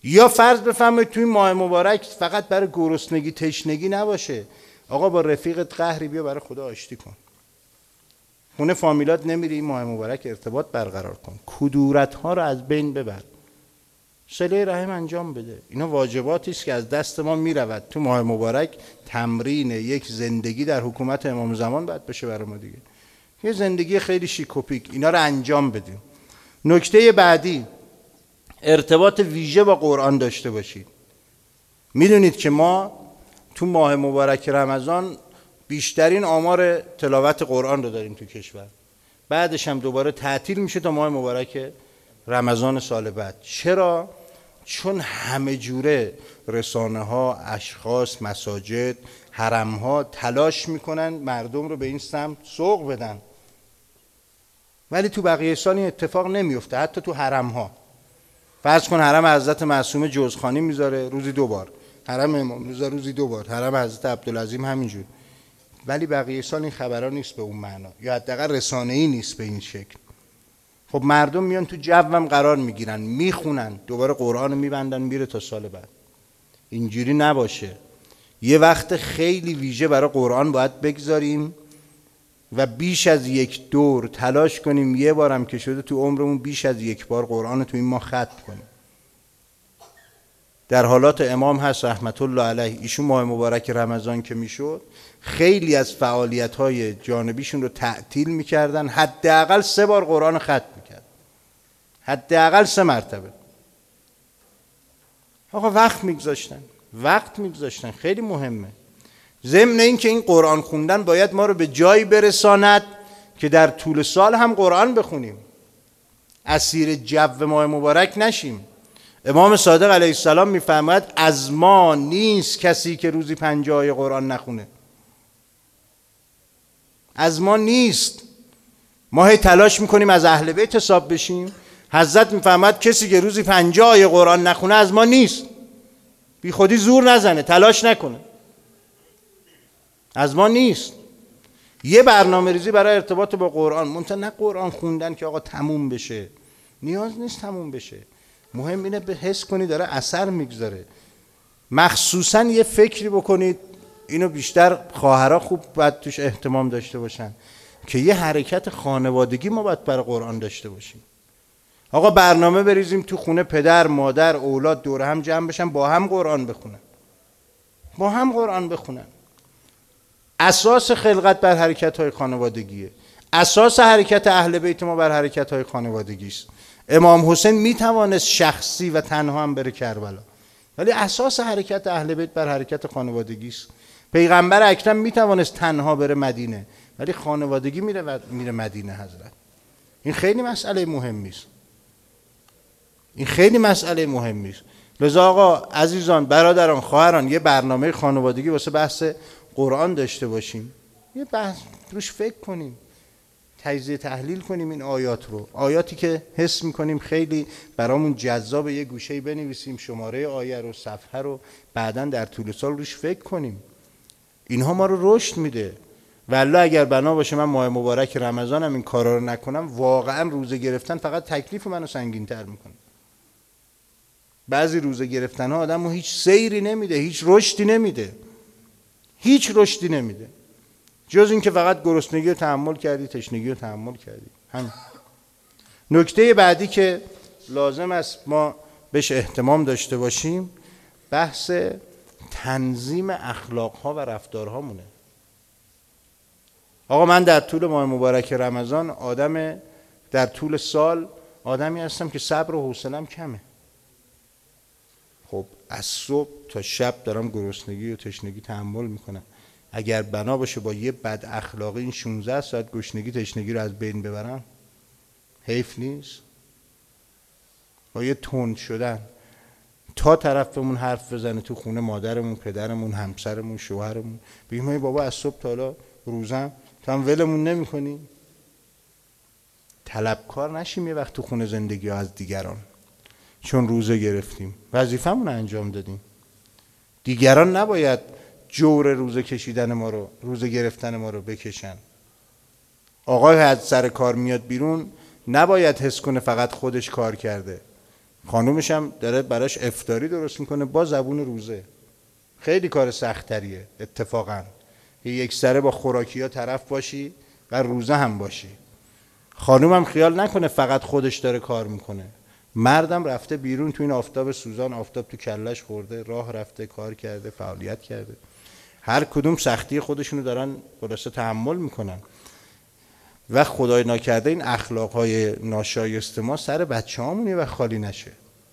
یا فرض بفرمایید توی ماه مبارک فقط برای گرسنگی تشنگی نباشه، آقا با رفیقت قهری بیا برای خدا آشتی کن، خونه فامیلات نمیری این ماه مبارک ارتباط برقرار کن، کدورت ها رو از بین ببر، صله رحم انجام بده. اینا واجباتی است که از دست ما میرود. تو ماه مبارک تمرین یک زندگی در حکومت امام زمان باید بشه برای ما دیگه، یه زندگی خیلی شیک، اینا رو انجام بدیم. نکته بعدی، ارتباط ویژه با قرآن داشته باشید. میدونید که ما تو ماه مبارک رمضان بیشترین آمار تلاوت قرآن رو داریم تو کشور، بعدش هم دوباره تعطیل میشه تا ماه مبارک رمضان سال بعد. چرا؟ چون همه جوره رسانه ها، اشخاص، مساجد، حرم ها تلاش میکنن مردم رو به این سمت سوق بدن، ولی تو بقیه سال این اتفاق نمیفته. حتی تو حرم ها، فرض کن حرم حضرت معصومه جوزخانی میذاره روزی 2 بار، حرم امام رضا روزی 2 بار، حرم حضرت عبدالعظیم همینجور، ولی بقیه سال این خبرها نیست به اون معنا، یا حداقل رسانه‌ای نیست به این شکل. خب مردم میان تو جوم قرار میگیرن، میخونن، دوباره قرآن رو میبندن میره تا سال بعد. اینجوری نباشه. یه وقت خیلی ویژه برای قرآن باید بگذاریم و بیش از یک دور تلاش کنیم، یه بارم که شده تو عمرمون بیش از 1 بار قرآن رو تو این ماه ختم کنیم. در حالات امام هست رحمت الله علیه، ایشون ماه مبارک رمضان که میشد خیلی از فعالیت‌های جانبیشون رو تعطیل میکردن، حداقل 3 بار قرآن ختم میکرد، حداقل 3 مرتبه. آقا وقت میگذاشتن، خیلی مهمه. ضمن این که این قرآن خوندن باید ما رو به جایی برساند که در طول سال هم قرآن بخونیم، اسیر جو ماه مبارک نشیم. امام صادق علیه السلام میفرماید از ما نیست کسی که روزی 5 آیه قرآن نخونه، از ما نیست. ما هی تلاش میکنیم از اهل بیت حساب بشیم، حضرت میفرماید کسی که روزی 5 آیه قرآن نخونه از ما نیست. بی خودی زور نزنه، تلاش نکنه، از ما نیست. یه برنامه ریزی برای ارتباط با قرآن، منتها نه قرآن خوندن که آقا تموم بشه، نیاز نیست تموم بشه، مهم اینه به حس کنی داره اثر میگذاره. مخصوصا یه فکری بکنید، اینو بیشتر خواهرها خوب باید توش اهتمام داشته باشن، که یه حرکت خانوادگی ما باید برای قرآن داشته باشیم. آقا برنامه بریزیم تو خونه، پدر، مادر، اولاد دور هم جمع بشن، با هم قرآن بخونن. اساس خلقت بر حرکت‌های خانوادگیه، اساس حرکت اهل بیت ما بر حرکت‌های خانوادگی است. امام حسین میتوانست شخصی و تنها هم بره کربلا، ولی اساس حرکت اهل بیت بر حرکت خانوادگی است. پیغمبر اکرم میتوانست تنها بره مدینه، ولی خانوادگی میره مدینه حضرت. این خیلی مسئله مهمی است. لذا آقا عزیزان، برادران، خواهران، یه برنامه خانوادگی واسه بحث قرآن داشته باشیم، یه بحث روش فکر کنیم، تجزیه تحلیل کنیم این آیات رو، آیاتی که حس میکنیم خیلی برامون جذاب، یه گوشه‌ای بنویسیم شماره آیه رو، صفحه رو، بعداً در طول سال روش فکر کنیم. اینها ما رو رشد میده. والله اگر بنا باشه من ماه مبارک رمضانم این کارا رو نکنم، واقعا روزه گرفتن فقط تکلیف منو سنگین‌تر میکنه. بعضی روزه گرفتن ها آدمو هیچ سیری نمیده، هیچ رشدی نمیده، جز این که فقط گرسنگی رو تحمل کردی، تشنگی رو تحمل کردی. همین. نکته بعدی که لازم است ما بهش اهتمام داشته باشیم، بحث تنظیم اخلاقها و رفتارهامونه. آقا من در طول ماه مبارک رمضان در طول سال آدمی هستم که صبر و حوصله‌ام کمه. خب از صبح تا شب دارم گرسنگی و تشنگی تحمل میکنم. اگر بنا باشه با یه بد اخلاقی این 16 ساعت گشنگی تشنگی رو از بین ببرم، حیف نیست؟ با یه تند شدن تا طرفمون حرف بزنه تو خونه، مادرمون، پدرمون، همسرمون، شوهرمون، بگیم ای بابا از صبح تا حالا روزم تو هم ولمون نمی کنی؟ طلبکار نشیم یه وقت تو خونه زندگی ها از دیگران، چون روزه گرفتیم وظیفمون رو انجام دادیم. دیگران نباید جور روزه کشیدن ما رو، روزه گرفتن ما رو بکشن. آقای از سر کار میاد بیرون، نباید حس کنه فقط خودش کار کرده، خانومش هم داره براش افطاری درست میکنه با زبون روزه. خیلی کار سخت‌تریه اتفاقا. یک سره با خوراکی ها طرف باشی و روزه هم باشی. خانوم هم خیال نکنه فقط خودش داره کار میکنه، مردم رفته بیرون تو این آفتاب سوزان، آفتاب تو کلش خورده، راه رفته، کار کرده، فعالیت کرده. هر کدوم سختی خودشونو دارن خلاصه تحمل میکنن و خدای ناکرده این اخلاقهای ناشایسته ما سر بچه‌هامون یه وقت خالی نشه،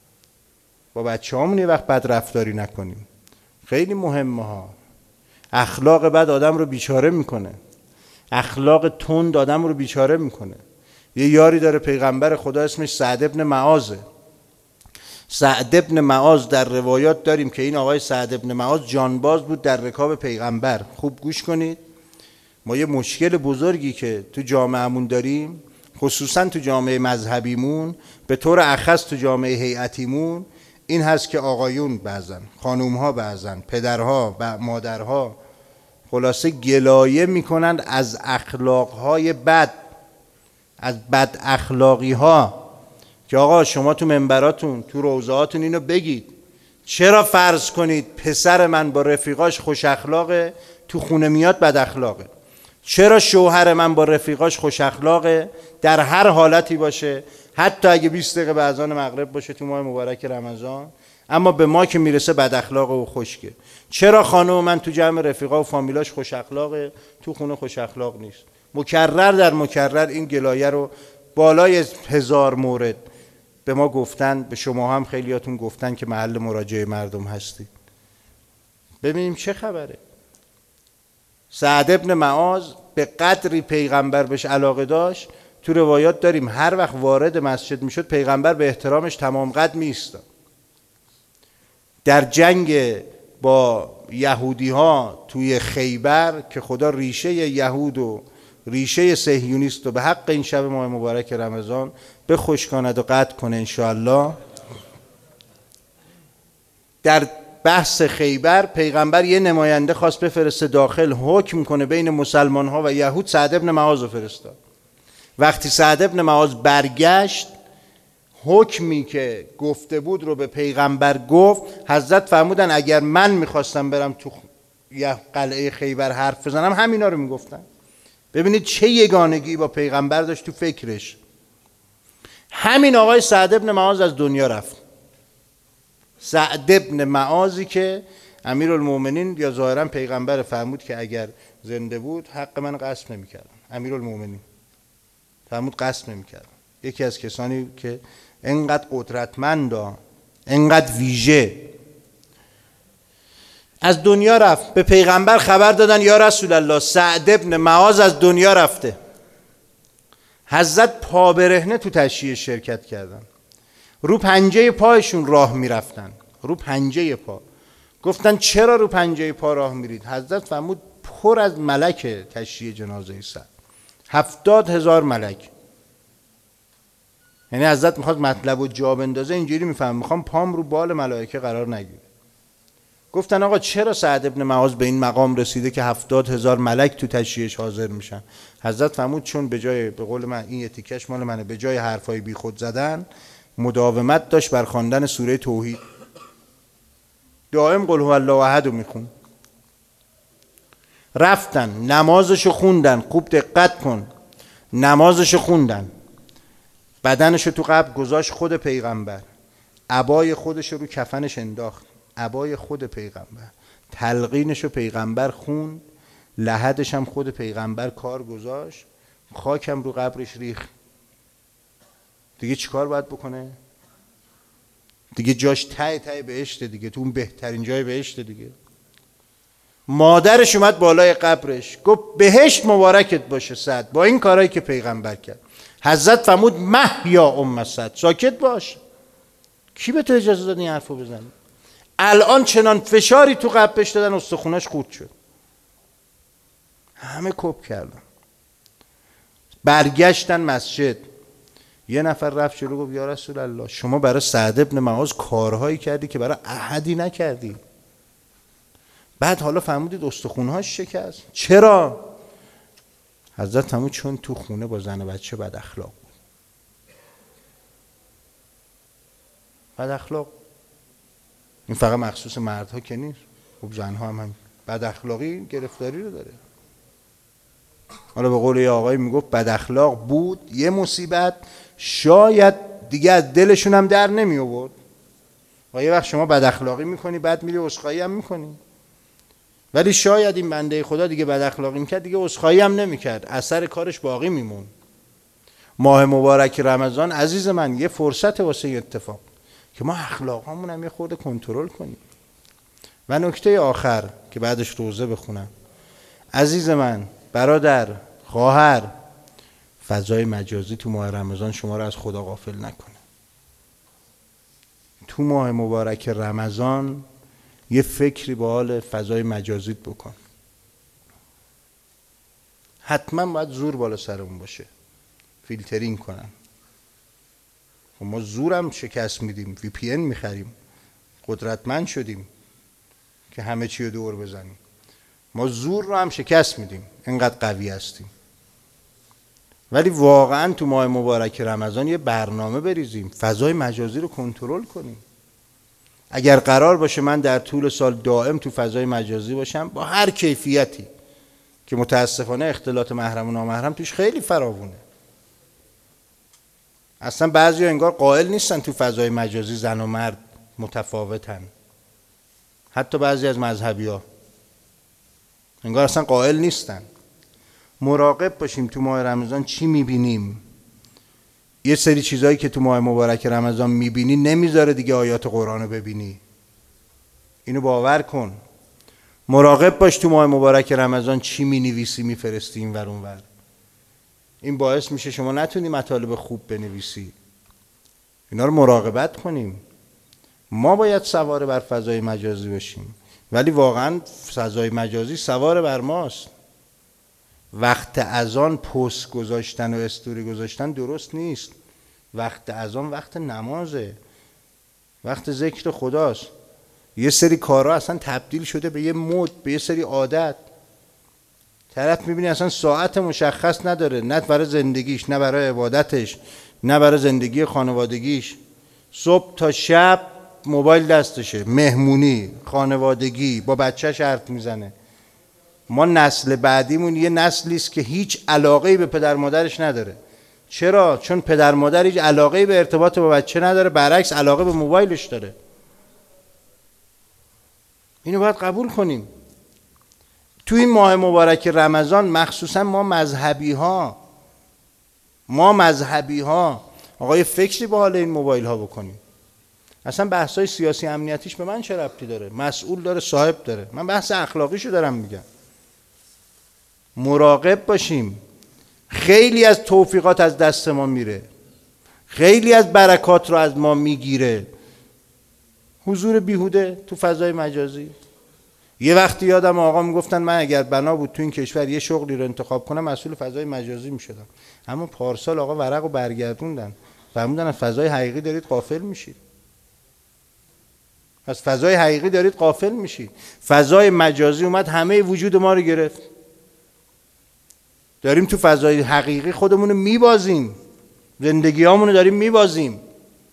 با بچه‌هامون یه وقت بد رفتاری نکنیم. خیلی مهمه ها. اخلاق بد آدم رو بیچاره میکنه، اخلاق تند آدم رو بیچاره میکنه. یه یاری داره پیغمبر خدا اسمش سعد ابن معاذه. سعد ابن معاذ در روایات داریم که این آقای سعد ابن معاذ جانباز بود در رکاب پیغمبر. خوب گوش کنید، ما یه مشکل بزرگی که تو جامعهمون داریم، خصوصا تو جامعه مذهبیمون، به طور اخص تو جامعه هیئتیمون، این هست که آقایون بعضن، خانومها بعضن، پدرها و مادرها خلاصه گلایه میکنند از اخلاقهای بد، از بد اخلاقی ها، که آقا شما تو منبراتون تو روضهاتون اینو بگید. چرا فرض کنید پسر من با رفیقاش خوش اخلاقه، تو خونه میاد بد اخلاقه؟ چرا شوهر من با رفیقاش خوش اخلاقه در هر حالتی باشه، حتی اگه 20 دقیقه به اذان مغرب باشه تو ماه مبارک رمضان، اما به ما که میرسه بد اخلاقه و خشکه؟ چرا خانم من تو جمع رفیقا و فامیلاش خوش اخلاقه، تو خونه خوش اخلاق نیست؟ مکرر در مکرر این گلایه رو بالای 1000 مورد به ما گفتن، به شما هم خیلیاتون گفتن که محل مراجعه مردم هستی. ببینیم چه خبره. سعد ابن معاذ به قدری پیغمبر بهش علاقه داشت، تو روایات داریم هر وقت وارد مسجد میشد پیغمبر به احترامش تمام قد میایستاد. در جنگ با یهودی ها توی خیبر که خدا ریشه یهود و ریشه صهیونیست و به حق این شب ماه مبارک رمضان بخشکاند و قطع کنه انشاءالله، در بحث خیبر پیغمبر یه نماینده خواست بفرسته داخل حکم کنه بین مسلمان ها و یهود، سعد ابن معاذ رو فرستاد. وقتی سعد ابن معاذ برگشت، حکمی که گفته بود رو به پیغمبر گفت. حضرت فرمودن اگر من میخواستم برم تو قلعه خیبر حرف بزنم همینا رو میگفتن. ببینید چه یگانگی با پیغمبر داشت تو فکرش. همین آقای سعد ابن معاذ از دنیا رفت. سعد ابن معاذی که امیرالمومنین یا ظاهرا پیغمبر فرمود که اگر زنده بود حق من غصب نمی‌کردم. امیرالمومنین فرمود غصب نمی‌کردم. یکی از کسانی که انقدر قدرتمند، انقدر ویژه، از دنیا رفت. به پیغمبر خبر دادن یا رسول الله سعد ابن معاذ از دنیا رفته. حضرت پا برهنه تو تشییع شرکت کردن، رو پنجه پایشون راه میرفتن، رو پنجه پا. گفتن چرا رو پنجه پا راه میرید؟ حضرت فرمود پر از ملک تشییع جنازه سعد، 70,000 ملک. یعنی حضرت میخواد مطلب و جا بندازه، اینجوری میفهم میخوام پام رو بال ملائکه قرار نگیره. گفتن آقا چرا سعد ابن معاذ به این مقام رسیده که 70,000 ملک تو تشییعش حاضر میشن؟ حضرت فرمود چون به جای، به قول من این تیکش مال منه، به جای حرفای بی خود زدن مداومت داشت بر خواندن سوره توحید. دائم قل هو الله احد رو میخون. رفتن نمازشو خوندن، خوب دقت کن، نمازشو خوندن، بدنشو تو قبر گذاشت خود پیغمبر، عبای خودشو رو کفنش انداخت، عبای خود پیغمبر، تلقینشو پیغمبر خوند، لحدش هم خود پیغمبر کار گذاشت، خاکم رو قبرش ریخت. دیگه چیکار باید بکنه؟ دیگه جاش ته بهشت دیگه، تو اون بهترین جای بهشت دیگه. مادرش اومد بالای قبرش گفت بهشت مبارکت باشه سعد با این کارهایی که پیغمبر کرد. حضرت فرمود محیا ام سعد، ساکت باش. کی به تو اجازه داد این حرفو بزنی؟ الان چنان فشاری تو قبرش دادن استخوناش خورد شد، همه کپ کردن. برگشتن مسجد، یه نفر رفت جلو گفت یا رسول الله شما برای سعد ابن معاذ کارهایی کردی که برای احدی نکردی. بعد حالا فهمیدید استخونهاش شکست. چرا؟ حضرت فرمود چون تو خونه با زن و بچه بد اخلاق بود. بد اخلاق. این فقط مخصوص مردها که نیست، خب زنها هم همین. بد اخلاقی گرفتاری رو داره. حالا به قول یه آقایی میگفت بد اخلاق بود یه مصیبت، شاید دیگه از دلشون هم در نمی آورد. و یه وقت شما بد اخلاقی میکنی، بعد میری عذرخواهی هم میکنی، ولی شاید این بنده خدا دیگه بد اخلاقی میکرد، دیگه عذرخواهی هم نمیکرد، اثر کارش باقی میمون. ماه مبارک رمضان عزیز من یه فرصت واسه یه اتفاق که ما اخلاقامون هم یه خورده کنترل کنیم. و نکته آخر که بعدش روزه بخونم، عزیز من، برادر، خواهر، فضای مجازی تو ماه رمضان شما رو از خدا غافل نکنه. تو ماه مبارک رمضان یه فکری به حال فضای مجازیت بکن. حتما باید زور بالا سرمون باشه، فیلترینگ کنن. خب ما زورم شکست میدیم، وی پی ان میخریم، قدرتمند شدیم که همه چی رو دور بزنیم. ما زور رو هم شکست میدیم، اینقدر قوی هستیم. ولی واقعا تو ماه مبارک رمضان یه برنامه بریزیم، فضای مجازی رو کنترل کنیم. اگر قرار باشه من در طول سال دائم تو فضای مجازی باشم با هر کیفیتی که متاسفانه اختلاط محرم و نامحرم توش خیلی فراوونه. اصلا بعضی انگار قائل نیستن تو فضای مجازی زن و مرد متفاوتن. حتی بعضی از مذهبی ها انگار اصلا قائل نیستن. مراقب باشیم تو ماه رمضان چی میبینیم. یه سری چیزایی که تو ماه مبارک رمضان میبینی نمیذاره دیگه آیات قرآن رو ببینی. اینو باور کن. مراقب باش تو ماه مبارک رمضان چی مینویسی میفرستی این ور اون ور. این باعث میشه شما نتونی مطالب خوب بنویسی. اینا رو مراقبت کنیم. ما باید سوار بر فضای مجازی باشیم، ولی واقعا فضای مجازی سوار بر ماست. وقت اذان پست گذاشتن و استوری گذاشتن درست نیست. وقت اذان وقت نمازه، وقت ذکر خداست. یه سری کارها اصلا تبدیل شده به یه مد، به یه سری عادت. طرف میبینی اصلا ساعت مشخص نداره، نه برای زندگیش، نه برای عبادتش، نه برای زندگی خانوادگیش. صبح تا شب موبایل دستشه، مهمونی، خانوادگی، با بچهش حرف میزنه. ما نسل بعدیمون یه نسلی است که هیچ علاقه‌ای به پدر مادرش نداره. چرا؟ چون پدر مادر هیچ علاقه‌ای به ارتباط با بچه نداره، برعکس علاقه به موبایلش داره. اینو باید قبول کنیم. تو این ماه مبارک رمضان مخصوصا ما مذهبی ها آقای فکری به حال این موبایل ها بکنیم. اصلا بحثای سیاسی امنیتیش به من چه ربطی داره؟ مسئول داره، صاحب داره. من بحث اخلاقیشو دارم میگم. مراقب باشیم. خیلی از توفیقات از دست ما میره، خیلی از برکات رو از ما میگیره. حضور بیهوده تو فضای مجازی. یه وقتی یادم آقا میگفتن من اگر بنا بود تو این کشور یه شغلی رو انتخاب کنم مسئول فضای مجازی میشدم. اما پارسال آقا ورق رو برگردوندن، فرمودن از فضای حقیقی دارید غافل میشید. از فضای حقیقی دارید غافل میشید. فضای مجازی اومد همه وجود ما رو گرفت. داریم تو فضای حقیقی خودمون رو میبازیم، زندگیامون رو داریم میبازیم.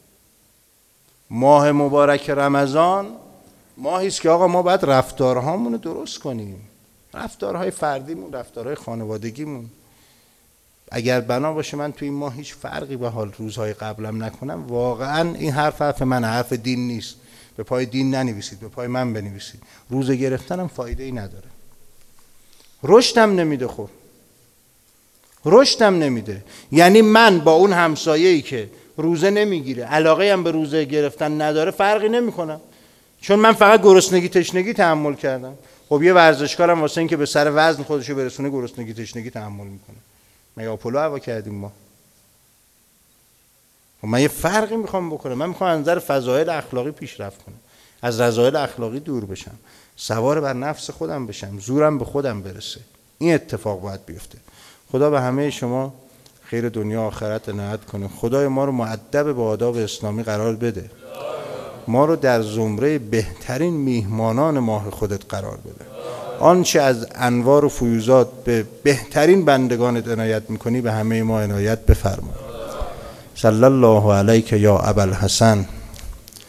ماه مبارک رمضان ماهی است که آقا ما باید رفتارهامون رو درست کنیم. رفتارهای فردیمون، رفتارهای خانوادگیمون. اگر بنا باشه من تو این ماه هیچ فرقی به حال روزهای قبلم نکنم، واقعا این حرف من، حرف دین نیست. به پای دین ننویسید، به پای من بنویسید. روزه گرفتنم فایده ای نداره. رشدم نمیده. خب رشدم نمیده. یعنی من با اون همسایه‌ای که روزه نمیگیره، علاقه هم به روزه گرفتن نداره، فرقی نمیکنم. چون من فقط گرسنگی تشنگی تحمل کردم. خب یه ورزشکارم واسه این که به سر وزن خودشو برسونه گرسنگی تشنگی تحمل میکنه. مگه آپولو هوا کردیم ما؟ خب من یه فرقی میخوام بکنم. من میخوام از نظر فضایل اخلاقی پیشرفت کنم، از رذایل اخلاقی دور بشم، سوار بر نفس خودم بشم، زورم به خودم برسه. این اتفاق باید بیفته. خدا به همه شما خیر دنیا آخرت عنایت کنه. خدای ما رو مؤدب به آداب اسلامی قرار بده. ما رو در زمره بهترین میهمانان ماه خودت قرار بده. آنچه از انوار و فیوزات به بهترین بندگانت عنایت میکنی به همه ما عنایت بفرما. صلی الله علیک یا ابوالحسن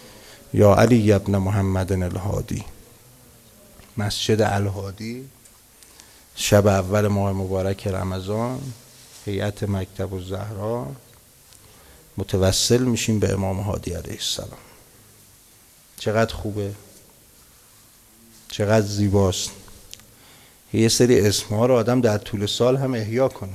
یا علی ابن محمد الهادی. مسجد الهادی شب اول ماه مبارک رمضان هیئت مکتب الزهرا متوسل میشیم به امام هادی علیه السلام. چقدر خوبه، چقدر زیباست. یه سری اسمها رو آدم در طول سال هم احیا کنه.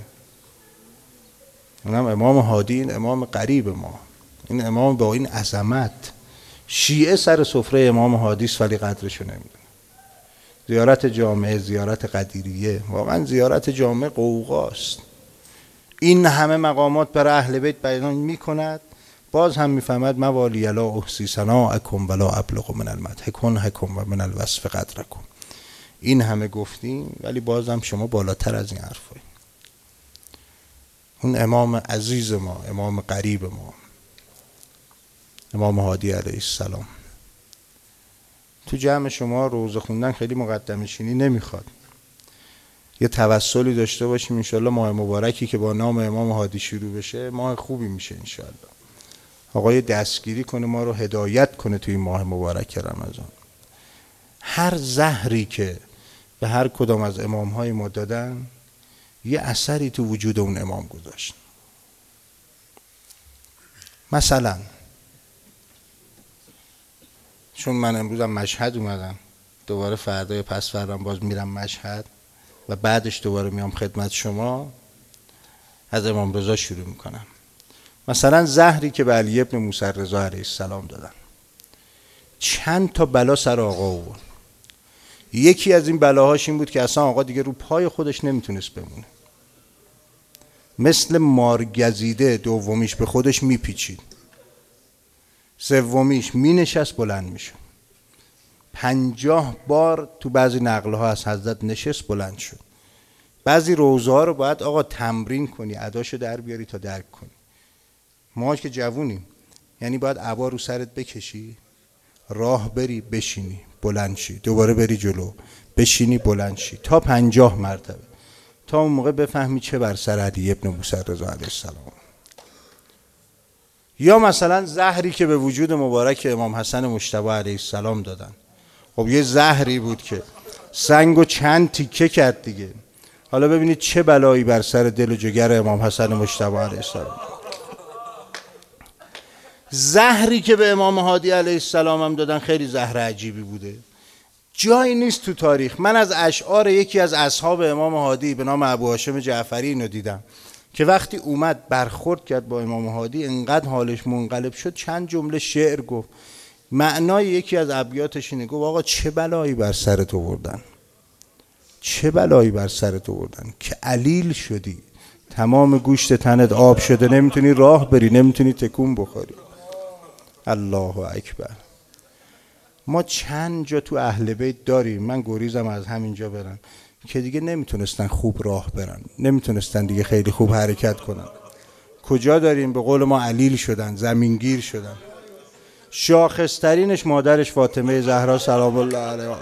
اونم امام هادی، این امام قریب ما، این امام با این عظمت. شیعه سر سفره امام هادی است ولی قدرشو نمیدونه. زیارت جامعه، زیارت قدیریه، واقعا زیارت جامعه قوقاست. این همه مقامات برای اهل بیت بیان میکند، باز هم میفهمد موالی لا احصی ثناءکم ولا ابلغ من المدح کنحکم و من الوصف قدرکم. این همه گفتیم ولی باز هم شما بالاتر از این حرفایی. اون امام عزیز ما، امام قریب ما، امام هادی علیه السلام. تو جمع شما روزه خوندن خیلی مقدمه چینی نمیخواد. یه توسلی داشته باشیم انشالله ماه مبارکی که با نام امام هادی شروع بشه ماه خوبی میشه انشالله. آقای دستگیری کنه، ما رو هدایت کنه توی ماه مبارک رمضان. هر زهری که به هر کدام از امامهای ما دادن یه اثری تو وجود اون امام گذاشت. مثلا چون من امروزم مشهد اومدم، دوباره فردا یا پس فردا باز میرم مشهد و بعدش دوباره میام خدمت شما، از امام رضا شروع میکنم. مثلا زهری که به علی ابن موسی رضا علیه السلام دادن، چند تا بلا سر آقا آورد. یکی از این بلاهاش این بود که اصلا آقا دیگه رو پای خودش نمیتونست بمونه، مثل مارگزیده دومیش به خودش میپیچید، سومیش مینشست بلند میشد. 50 بار تو بعضی نقله ها از حضرت نشست بلند شد. بعضی روزه ها رو باید آقا تمرین کنی، اداشو در بیاری تا درک کنی. ما که جوونیم یعنی باید عبا رو سرت بکشی، راه بری بشینی بلند شی، دوباره بری جلو بشینی بلند شی تا 50 مرتبه، تا اون موقع بفهمی چه بر سر علی ابن موسی رضا علیه السلام. یا مثلا زهری که به وجود مبارک امام حسن مجتبی علیه السلام دادن. خب یه زهری بود که سنگو چند تیکه کرد دیگه. حالا ببینید چه بلایی بر سر دل و جگر امام حسن مجتبی علیه السلام. زهری که به امام هادی علیه السلام هم دادن خیلی زهر عجیبی بوده. جایی نیست تو تاریخ. من از اشعار یکی از اصحاب امام هادی به نام ابو هاشم جعفری اینو دیدم که وقتی اومد برخورد کرد با امام هادی انقدر حالش منقلب شد، چند جمله شعر گفت. معنای یکی از ابیاتش اینه، گفت آقا چه بلایی بر سرت آوردن، چه بلایی بر سرت آوردن که علیل شدی، تمام گوشت تنت آب شده، نمیتونی راه بری، نمیتونی تکون بخوری. الله اکبر. ما چند جا تو اهل بیت داریم، من گریزم از همینجا برن، که دیگه نمیتونستن خوب راه برن، نمیتونستن دیگه خیلی خوب حرکت کنن. کجا داریم؟ به قول ما علیل شدن، زمینگیر شدن. شاخصترینش مادرش فاطمه زهرا سلام الله علیها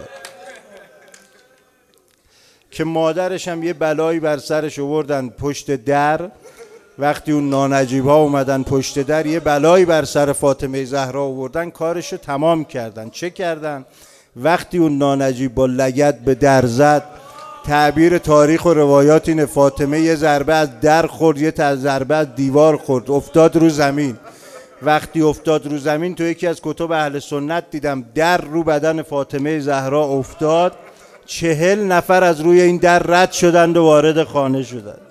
که مادرش هم یه بلایی بر سرش آوردن پشت در. وقتی اون نانجیب ها اومدن پشت در یه بلایی بر سر فاطمه زهرا آوردن، کارشو تمام کردن. چه کردن؟ وقتی اون نانجیب با لگد به در زد، تعبیر تاریخ و روایات اینه فاطمه یه ضربه از در خورد، یه ضربه از دیوار خورد، افتاد رو زمین. وقتی افتاد رو زمین، تو یکی از کتب اهل سنت دیدم در رو بدن فاطمه زهرا افتاد، 40 نفر از روی این در رد شدند و وارد خانه شدند.